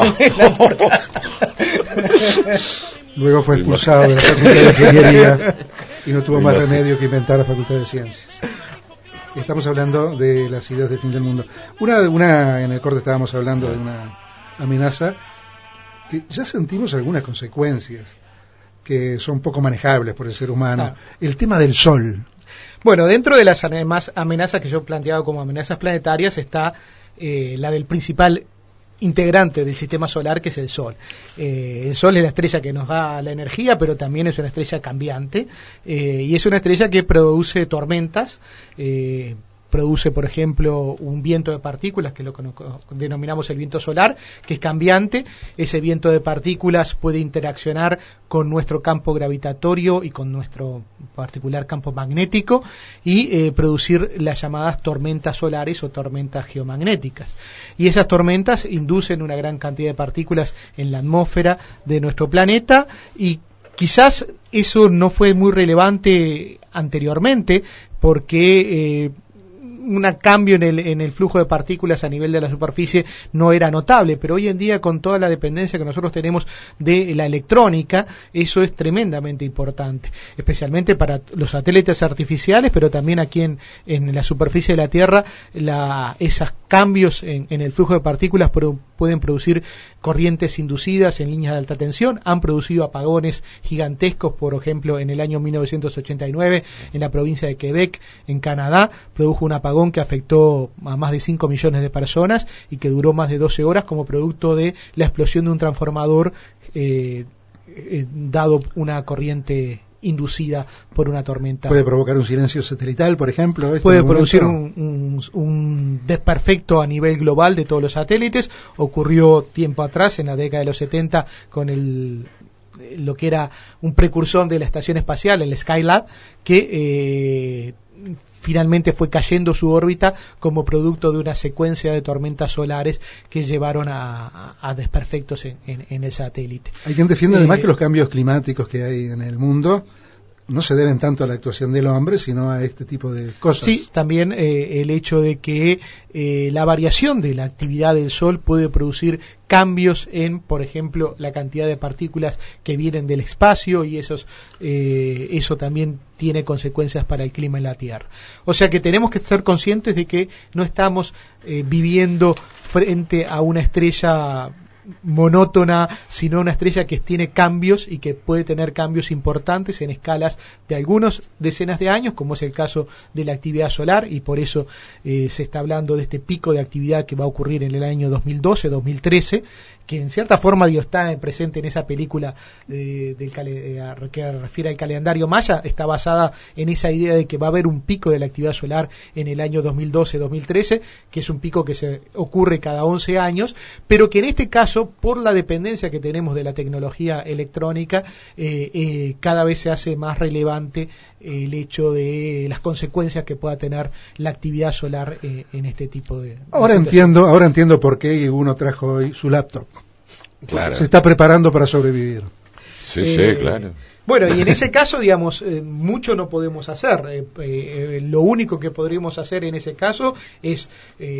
Luego fue expulsado de la Facultad de Ingeniería y no tuvo más remedio que inventar la Facultad de Ciencias. Estamos hablando de las ideas del fin del mundo. Una en el corte estábamos hablando de una amenaza que ya sentimos algunas consecuencias que son poco manejables por el ser humano. Claro. El tema del sol. Bueno, dentro de las amenazas que yo he planteado como amenazas planetarias está la del principal integrante del sistema solar, que es el Sol. El Sol es la estrella que nos da la energía, pero también es una estrella cambiante, y es una estrella que produce tormentas, produce, por ejemplo, un viento de partículas, que es lo que denominamos el viento solar, que es cambiante. Ese viento de partículas puede interaccionar con nuestro campo gravitatorio y con nuestro particular campo magnético y producir las llamadas tormentas solares o tormentas geomagnéticas. Y esas tormentas inducen una gran cantidad de partículas en la atmósfera de nuestro planeta, y quizás eso no fue muy relevante anteriormente porque un cambio en el flujo de partículas a nivel de la superficie no era notable, pero hoy en día, con toda la dependencia que nosotros tenemos de la electrónica, eso es tremendamente importante, especialmente para los satélites artificiales, pero también aquí en la superficie de la Tierra. Esos cambios en el flujo de partículas pueden producir corrientes inducidas en líneas de alta tensión. Han producido apagones gigantescos, por ejemplo, en el año 1989 en la provincia de Quebec, en Canadá, produjo un apagón que afectó a más de 5 millones de personas y que duró más de 12 horas como producto de la explosión de un transformador dado una corriente inducida por una tormenta. ¿Puede provocar un silencio satelital, por ejemplo? Puede producir un desperfecto a nivel global de todos los satélites. Ocurrió tiempo atrás, en la década de los 70, con lo que era un precursor de la estación espacial, el Skylab, que finalmente fue cayendo su órbita como producto de una secuencia de tormentas solares que llevaron a desperfectos en el satélite. Hay quien defiende además que los cambios climáticos que hay en el mundo no se deben tanto a la actuación del hombre, sino a este tipo de cosas. Sí, también el hecho de que la variación de la actividad del Sol puede producir cambios en, por ejemplo, la cantidad de partículas que vienen del espacio, y eso también tiene consecuencias para el clima en la Tierra. O sea que tenemos que ser conscientes de que no estamos viviendo frente a una estrella monótona, sino una estrella que tiene cambios y que puede tener cambios importantes en escalas de algunas decenas de años, como es el caso de la actividad solar, y por eso se está hablando de este pico de actividad que va a ocurrir en el año 2012-2013, que en cierta forma está presente en esa película que refiere al calendario maya. Está basada en esa idea de que va a haber un pico de la actividad solar en el año 2012-2013, que es un pico que se ocurre cada 11 años, pero que en este caso, por la dependencia que tenemos de la tecnología electrónica, cada vez se hace más relevante el hecho de las consecuencias que pueda tener la actividad solar en este tipo de Ahora entiendo por qué uno trajo hoy su laptop. Claro. Se está preparando para sobrevivir. Sí, claro. Bueno, y en ese caso, digamos, mucho no podemos hacer. Lo único que podríamos hacer en ese caso es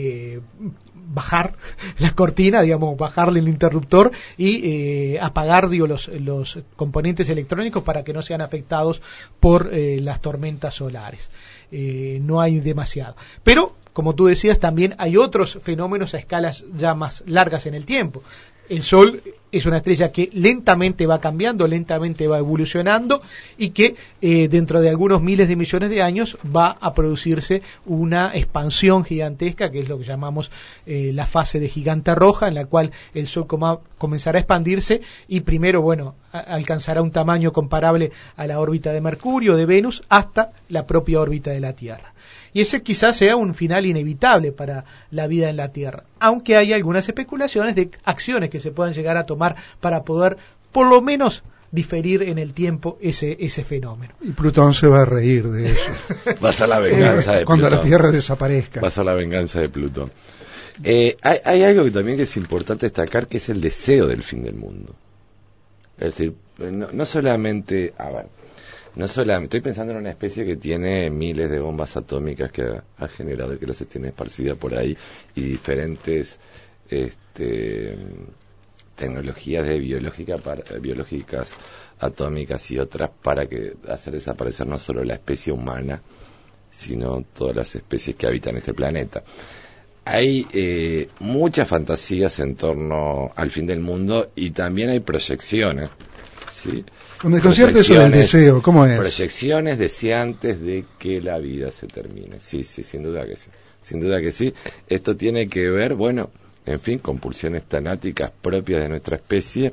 bajar la cortina, digamos, bajarle el interruptor y apagar, los componentes electrónicos para que no sean afectados por las tormentas solares. No hay demasiado. Pero, como tú decías, también hay otros fenómenos a escalas ya más largas en el tiempo. El Sol es una estrella que lentamente va cambiando, lentamente va evolucionando, y que dentro de algunos miles de millones de años va a producirse una expansión gigantesca, que es lo que llamamos la fase de gigante roja, en la cual el Sol comenzará a expandirse y primero, alcanzará un tamaño comparable a la órbita de Mercurio, de Venus, hasta la propia órbita de la Tierra. Y ese quizás sea un final inevitable para la vida en la Tierra, aunque hay algunas especulaciones de acciones que se puedan llegar a tomar para poder, por lo menos, diferir en el tiempo ese fenómeno. Y Plutón se va a reír de eso. Vas a la venganza de Cuando Plutón. la Tierra desaparezca. Vas a la venganza de Plutón. Hay algo que también es importante destacar, que es el deseo del fin del mundo. Es decir, no solamente... estoy pensando en una especie que tiene miles de bombas atómicas que ha generado y que las tiene esparcidas por ahí, y diferentes tecnologías biológicas atómicas y otras para hacer desaparecer no solo la especie humana, sino todas las especies que habitan este planeta. hay muchas fantasías en torno al fin del mundo y también hay proyecciones, ¿sí? Con el concierto eso del deseo, ¿cómo es? Proyecciones deseantes de que la vida se termine. Sí, sin duda que sí. Sin duda que sí. Esto tiene que ver, bueno, en fin, con pulsiones tanáticas propias de nuestra especie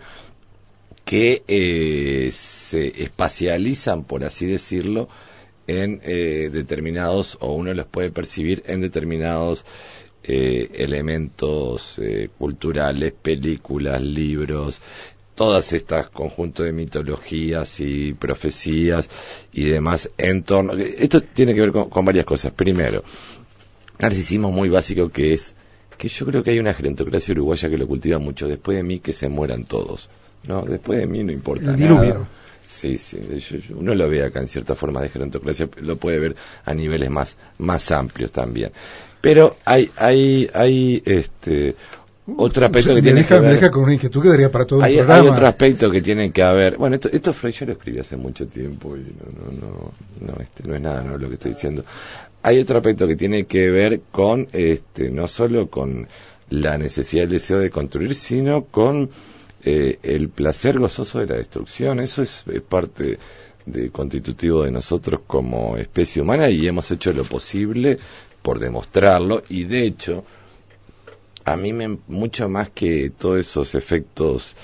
que se espacializan, por así decirlo, en determinados, o uno los puede percibir en determinados elementos culturales, películas, libros, todas estas conjuntos de mitologías y profecías y demás en torno. Esto tiene que ver con varias cosas. Primero, narcisismo muy básico que es que yo creo que hay una gerontocracia uruguaya que lo cultiva mucho. Después de mí que se mueran todos, ¿no? Después de mí no importa el nada. Diluvio. Sí, uno lo ve acá en cierta forma de gerontocracia, lo puede ver a niveles más amplios también. Pero hay otro aspecto que tiene que ver. Me deja con una inquietud que daría para todo el programa. Hay otro aspecto que tiene que ver. Bueno, esto Freud yo lo escribí hace mucho tiempo y no es nada nuevo lo que estoy diciendo. Hay otro aspecto que tiene que ver con no solo con la necesidad y el deseo de construir, sino con el placer gozoso de la destrucción. Eso es parte constitutivo de nosotros como especie humana y hemos hecho lo posible por demostrarlo y de hecho a mí mucho más que todos esos efectos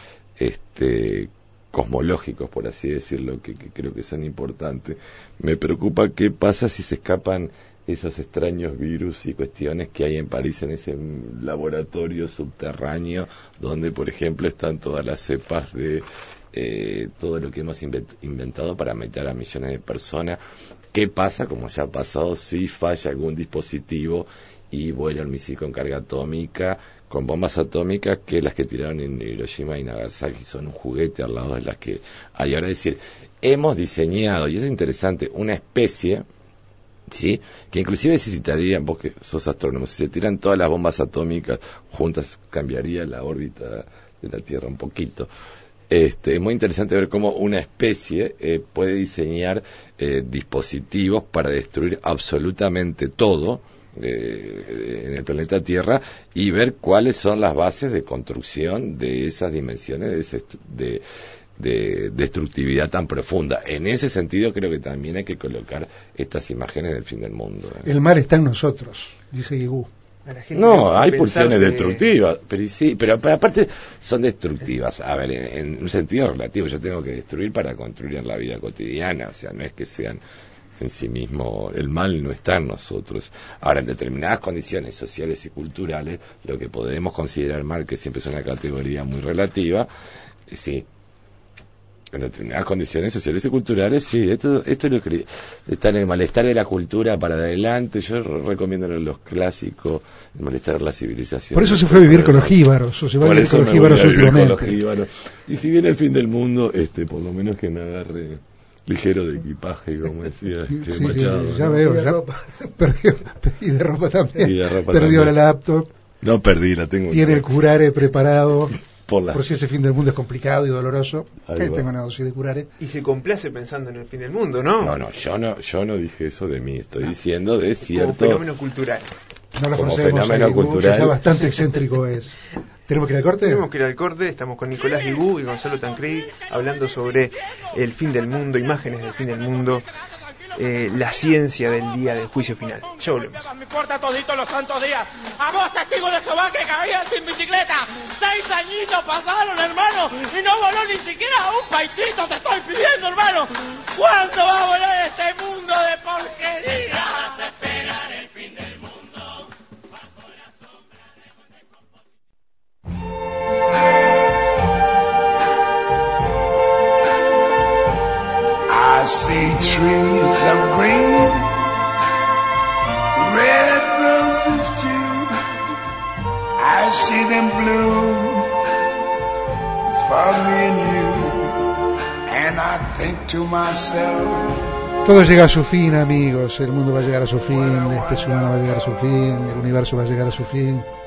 cosmológicos, por así decirlo, que creo que son importantes, me preocupa qué pasa si se escapan esos extraños virus y cuestiones que hay en París en ese laboratorio subterráneo donde, por ejemplo, están todas las cepas de todo lo que hemos inventado para meter a millones de personas. ¿Qué pasa, como ya ha pasado, si falla algún dispositivo y vuela un misil con carga atómica, con bombas atómicas, que las que tiraron en Hiroshima y Nagasaki son un juguete al lado de las que hay ahora? Es decir, hemos diseñado, y eso es interesante, una especie, ¿sí?, que inclusive si se tirarían, vos que sos astrónomo, si se tiran todas las bombas atómicas juntas, cambiaría la órbita de la Tierra un poquito. Es muy interesante ver cómo una especie puede diseñar dispositivos para destruir absolutamente todo en el planeta Tierra y ver cuáles son las bases de construcción de esas dimensiones de destructividad tan profunda. En ese sentido creo que también hay que colocar estas imágenes del fin del mundo. El mal está en nosotros, dice Guigú. No, hay pulsiones destructivas, pero sí, pero aparte son destructivas. A ver, en un sentido relativo, yo tengo que destruir para construir en la vida cotidiana, o sea, no es que sean en sí mismo, el mal no está en nosotros. Ahora, en determinadas condiciones sociales y culturales, lo que podemos considerar mal, que siempre es una categoría muy relativa, sí. En determinadas condiciones sociales y culturales, sí, esto es lo que está en el malestar de la cultura para adelante. Yo recomiendo los clásicos, el malestar de la civilización. Por eso se fue a vivir con los jíbaros, o se va a vivir con los jíbaros últimamente. Y si viene el fin del mundo, por lo menos que me agarre ligero de equipaje, como decía Machado. Sí, ya veo, ya perdió, y de ropa también. Perdió la laptop. No perdí, la tengo. Tiene el curare preparado. Por si ese fin del mundo es complicado y doloroso, que tengo una dosis de curare. Y se complace pensando en el fin del mundo, ¿no? No, yo no dije eso de mí, estoy diciendo de cierto... Como fenómeno cultural. No lo como conocemos, fenómeno cultural. Ya bastante excéntrico es. ¿Tenemos que ir al corte? Tenemos que ir al corte, estamos con Nicolás Guigú y Gonzalo Tancredi hablando sobre el fin del mundo, imágenes del fin del mundo, la ciencia del día del juicio final. Ya volvemos. Mi puerta todito los santos días. A vos, testigo de Jehová, que caías sin bicicleta. 6 añitos pasaron, hermano, y no voló ni siquiera un paisito. Te estoy pidiendo, hermano. ¿Cuándo va a volar este mundo de porquería? Vas a esperar el fin del mundo bajo la sombra de I see trees of green, red roses too. I see them bloom for me and you, and I think to myself. Todo llega a su fin, amigos. El mundo va a llegar a su fin, la especie humana va a llegar a su fin, el universo va a llegar a su fin.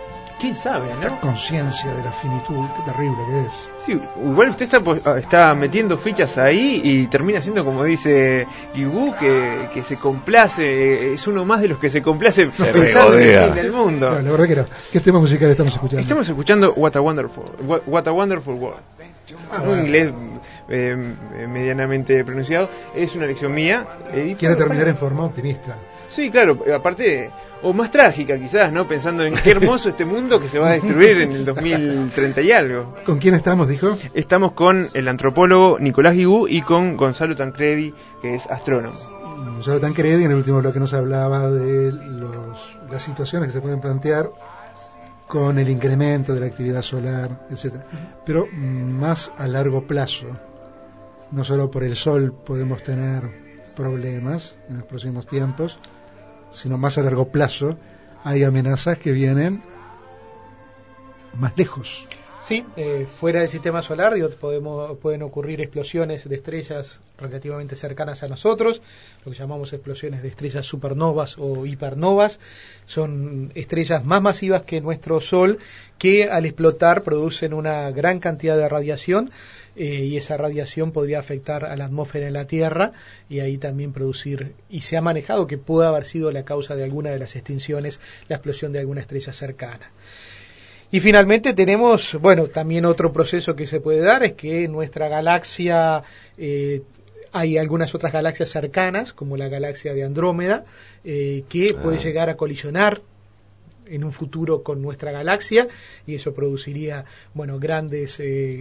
quién sabe, ¿no? Esta conciencia de la finitud, qué terrible que es. Sí, igual usted está metiendo fichas ahí y termina siendo, como dice Guigú, que se complace, es uno más de los que se complace pensando en el fin del mundo. No, la verdad que no. ¿Qué tema musical estamos escuchando? Estamos escuchando What a Wonderful World. Un inglés medianamente pronunciado. Es una lección mía. Quiere terminar en forma optimista. Sí, claro, aparte, o más trágica quizás, ¿no? Pensando en qué hermoso este mundo que se va a destruir en el 2030 y algo. ¿Con quién estamos, dijo? Estamos con el antropólogo Nicolás Guigú y con Gonzalo Tancredi, que es astrónomo. Gonzalo Tancredi en el último bloque nos hablaba de las situaciones que se pueden plantear con el incremento de la actividad solar, etcétera. Pero más a largo plazo. No solo por el sol podemos tener problemas en los próximos tiempos, sino más a largo plazo hay amenazas que vienen más lejos. Sí, fuera del sistema solar pueden ocurrir explosiones de estrellas relativamente cercanas a nosotros, lo que llamamos explosiones de estrellas supernovas o hipernovas. Son estrellas más masivas que nuestro Sol, que al explotar producen una gran cantidad de radiación, y esa radiación podría afectar a la atmósfera de la Tierra y ahí también producir, y se ha manejado que puede haber sido la causa de alguna de las extinciones, la explosión de alguna estrella cercana. Y finalmente tenemos, también otro proceso que se puede dar es que en nuestra galaxia hay algunas otras galaxias cercanas, como la galaxia de Andrómeda, que puede llegar a colisionar en un futuro con nuestra galaxia, y eso produciría, grandes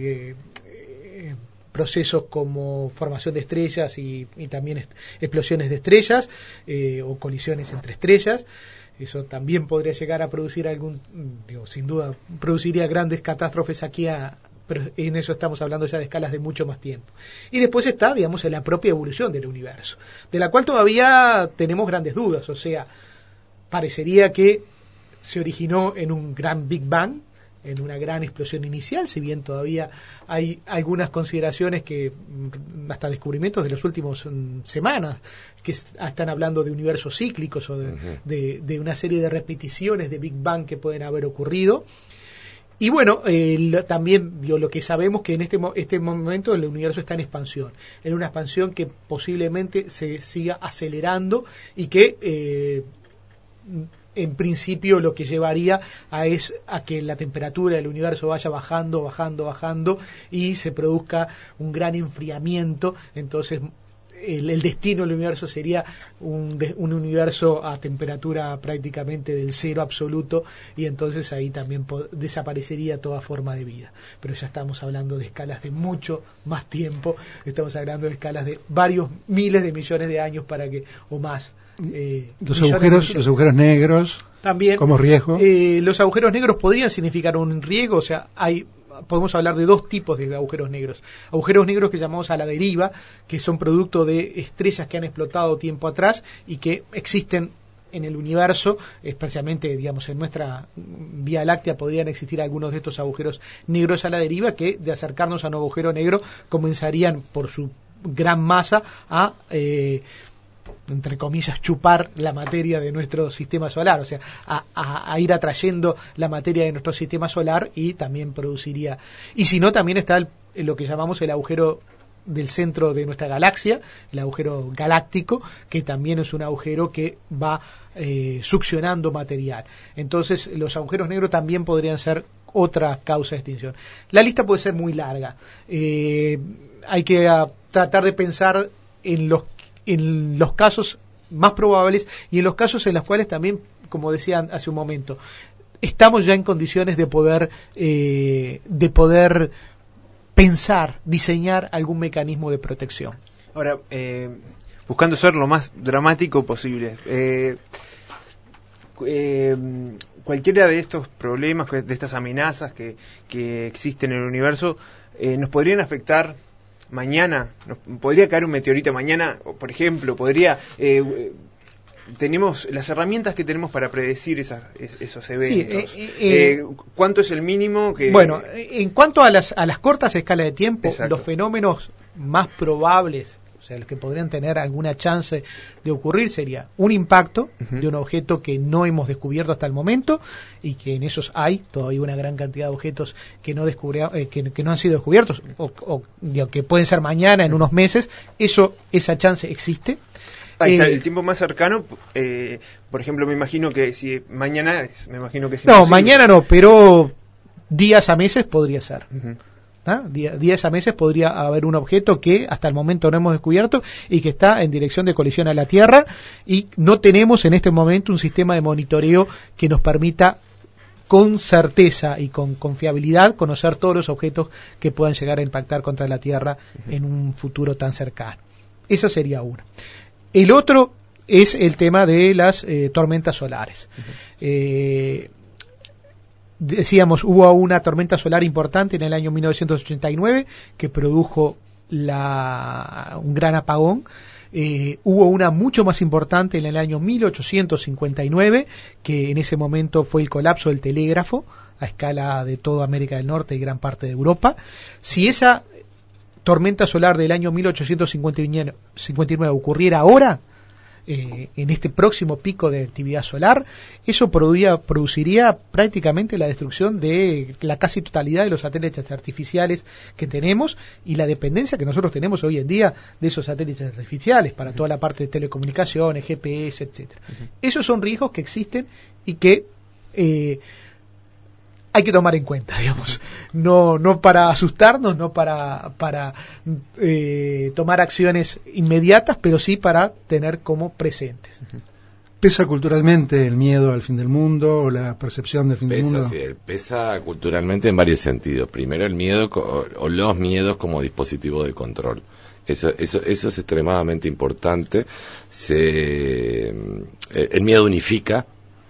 procesos como formación de estrellas y también explosiones de estrellas o colisiones entre estrellas. Eso también podría llegar a producir sin duda, produciría grandes catástrofes aquí, pero en eso estamos hablando ya de escalas de mucho más tiempo. Y después está, en la propia evolución del universo, de la cual todavía tenemos grandes dudas. O sea, parecería que se originó en un gran Big Bang, en una gran explosión inicial, si bien todavía hay algunas consideraciones que, hasta descubrimientos de las últimas semanas, que están hablando de universos cíclicos o de una serie de repeticiones de Big Bang que pueden haber ocurrido. Y también lo que sabemos que en este momento el universo está en expansión, en una expansión que posiblemente se siga acelerando y que en principio lo que llevaría a que la temperatura del universo vaya bajando y se produzca un gran enfriamiento. Entonces el destino del universo sería un universo a temperatura prácticamente del cero absoluto, y entonces ahí también desaparecería toda forma de vida. Pero ya estamos hablando de escalas de mucho más tiempo, estamos hablando de escalas de varios miles de millones de años o más. Los agujeros negros también como riesgo. Los agujeros negros podrían significar un riesgo. O sea, podemos hablar de dos tipos de agujeros negros que llamamos a la deriva, que son producto de estrellas que han explotado tiempo atrás y que existen en el universo, especialmente en nuestra Vía Láctea podrían existir algunos de estos agujeros negros a la deriva, que de acercarnos a un agujero negro comenzarían por su gran masa a entre comillas, chupar la materia de nuestro sistema solar, o sea, a ir atrayendo la materia de nuestro sistema solar, y también produciría, y si no, también está lo que llamamos el agujero del centro de nuestra galaxia, el agujero galáctico, que también es un agujero que va succionando material. Entonces, los agujeros negros también podrían ser otra causa de extinción. La lista puede ser muy larga. Hay que tratar de pensar en los casos más probables y en los casos en los cuales también, como decían hace un momento, estamos ya en condiciones de poder pensar, diseñar algún mecanismo de protección. Ahora, buscando ser lo más dramático posible, cualquiera de estos problemas, de estas amenazas que existen en el universo, nos podrían afectar mañana. Podría caer un meteorito mañana, por ejemplo, tenemos las herramientas que tenemos para predecir esos eventos. Sí, ¿cuánto es el mínimo que? Bueno, en cuanto a las cortas escalas de tiempo, exacto, los fenómenos más probables sea, los que podrían tener alguna chance de ocurrir sería un impacto de un objeto que no hemos descubierto hasta el momento, y que en esos hay todavía una gran cantidad de objetos que no que no han sido descubiertos, o que pueden ser mañana, en unos meses. Esa chance existe. Ahí está, el tiempo más cercano, por ejemplo, me imagino que si mañana, me imagino que es no, imposible. Mañana no, pero días a meses podría ser. Días a meses podría haber un objeto que hasta el momento no hemos descubierto y que está en dirección de colisión a la Tierra, y no tenemos en este momento un sistema de monitoreo que nos permita con certeza y con confiabilidad conocer todos los objetos que puedan llegar a impactar contra la Tierra en un futuro tan cercano. Esa sería una. El otro es el tema de las tormentas solares. Decíamos, hubo una tormenta solar importante en el año 1989 que produjo un gran apagón. Hubo una mucho más importante en el año 1859, que en ese momento fue el colapso del telégrafo a escala de toda América del Norte y gran parte de Europa. Si esa tormenta solar del año 1859 ocurriera ahora, en este próximo pico de actividad solar, eso produciría prácticamente la destrucción de la casi totalidad de los satélites artificiales que tenemos, y la dependencia que nosotros tenemos hoy en día de esos satélites artificiales para toda la parte de telecomunicaciones, GPS, etcétera. Esos son riesgos que existen y que hay que tomar en cuenta, digamos, no para asustarnos, no para tomar acciones inmediatas, pero sí para tener como presentes. ¿Pesa culturalmente el miedo al fin del mundo o la percepción del fin del mundo? Sí, pesa culturalmente en varios sentidos. Primero, el miedo o los miedos como dispositivo de control. Eso es extremadamente importante. El miedo unifica,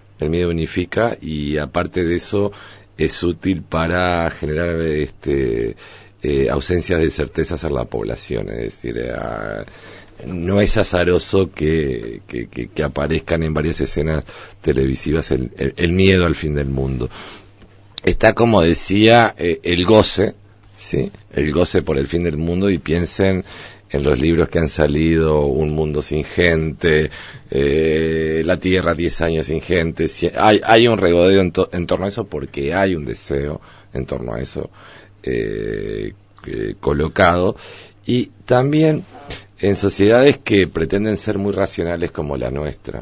y aparte de eso es útil para generar ausencias de certezas en la población. Es decir, no es azaroso que aparezcan en varias escenas televisivas el miedo al fin del mundo. Está, como decía, el goce, ¿sí? El goce por el fin del mundo, y piensen en los libros que han salido: Un mundo sin gente, La Tierra 10 años sin gente. Hay un regodeo en torno a eso, porque hay un deseo en torno a eso colocado. Y también en sociedades que pretenden ser muy racionales como la nuestra,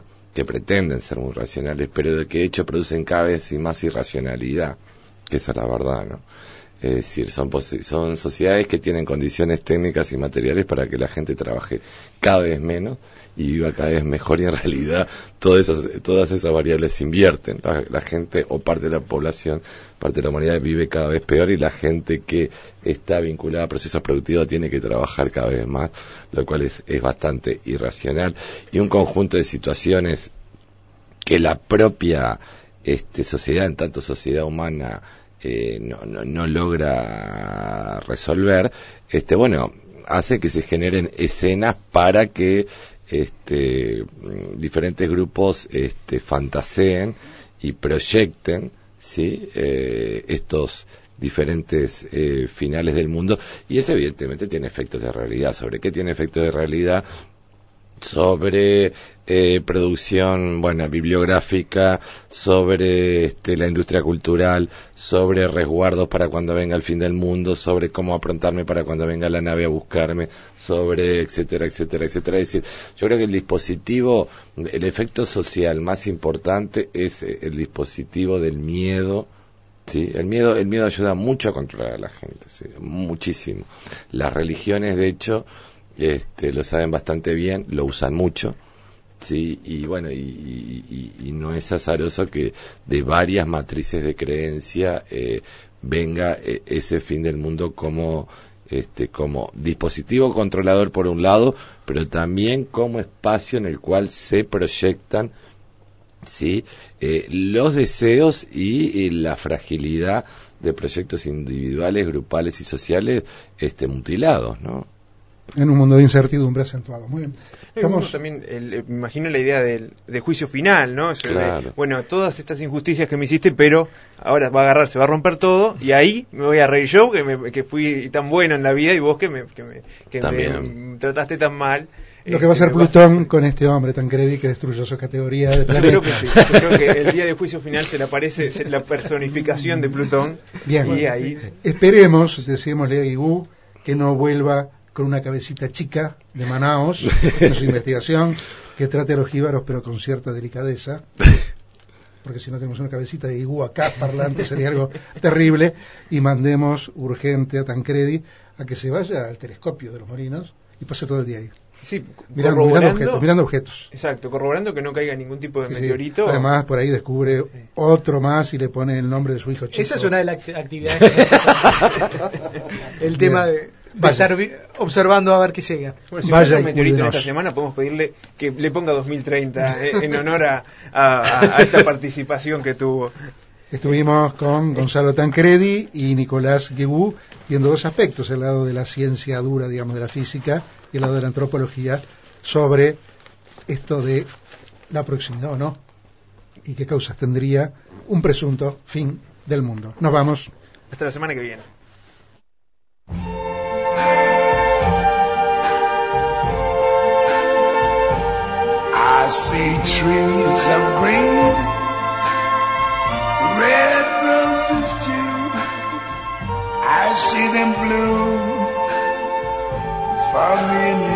pero de que de hecho producen cada vez más irracionalidad, que esa es la verdad, ¿no? Es decir, son sociedades que tienen condiciones técnicas y materiales para que la gente trabaje cada vez menos y viva cada vez mejor, y en realidad todas esas variables se invierten. La gente, o parte de la población, parte de la humanidad, vive cada vez peor, y la gente que está vinculada a procesos productivos tiene que trabajar cada vez más, lo cual es bastante irracional. Y un conjunto de situaciones que la propia sociedad, en tanto sociedad humana, no logra resolver, hace que se generen escenas para que diferentes grupos fantaseen y proyecten, ¿sí? Estos diferentes finales del mundo, y eso evidentemente tiene efectos de realidad. ¿Sobre qué tiene efectos de realidad? Sobre producción bibliográfica, sobre la industria cultural, sobre resguardos para cuando venga el fin del mundo, sobre cómo aprontarme para cuando venga la nave a buscarme, sobre etcétera, etcétera, etcétera. Es decir, yo creo que el efecto social más importante es el dispositivo del miedo. Sí, el miedo ayuda mucho a controlar a la gente, ¿sí? Muchísimo. Las religiones, de hecho, lo saben bastante bien, lo usan mucho, sí, y no es azaroso que de varias matrices de creencia venga ese fin del mundo como dispositivo controlador por un lado, pero también como espacio en el cual se proyectan, sí, los deseos y la fragilidad de proyectos individuales, grupales y sociales mutilados, ¿no? En un mundo de incertidumbre acentuado. Muy bien. Estamos también, me imagino la idea del juicio final, ¿no? Claro. Bueno, todas estas injusticias que me hiciste, pero ahora va a agarrar, se va a romper todo, y ahí me voy a reír yo, que fui tan bueno en la vida, y vos que me trataste tan mal. Lo que va a hacer Plutón con este hombre Tancredi que destruyó su categoría de planeta. Yo creo que sí. Yo creo que el día de juicio final se le aparece la personificación de Plutón. Bien. Y ahí... Esperemos, decímosle a Guigú, que no vuelva con una cabecita chica de Manaos en su investigación, que trate a los jíbaros pero con cierta delicadeza, porque si no tenemos una cabecita de Guigú acá parlante sería algo terrible, y mandemos urgente a Tancredi a que se vaya al telescopio de los Morinos y pase todo el día ahí. Sí, mirando objetos. Exacto, corroborando que no caiga ningún tipo de meteorito. Además, por ahí descubre otro más y le pone el nombre de su hijo chico. Esa es una de las actividades. El tema de estar observando a ver qué llega. Bueno, si vaya un meteorito en esta semana, podemos pedirle que le ponga 2030 en honor a esta participación que tuvo. Estuvimos con Gonzalo Tancredi y Nicolás Guigú viendo dos aspectos, el lado de la ciencia dura, digamos, de la física, y el lado de la antropología, sobre esto de la proximidad o no, y qué causas tendría un presunto fin del mundo. Nos vamos. Hasta la semana que viene. I see trees of green, red roses too. I see them bloom for me and you.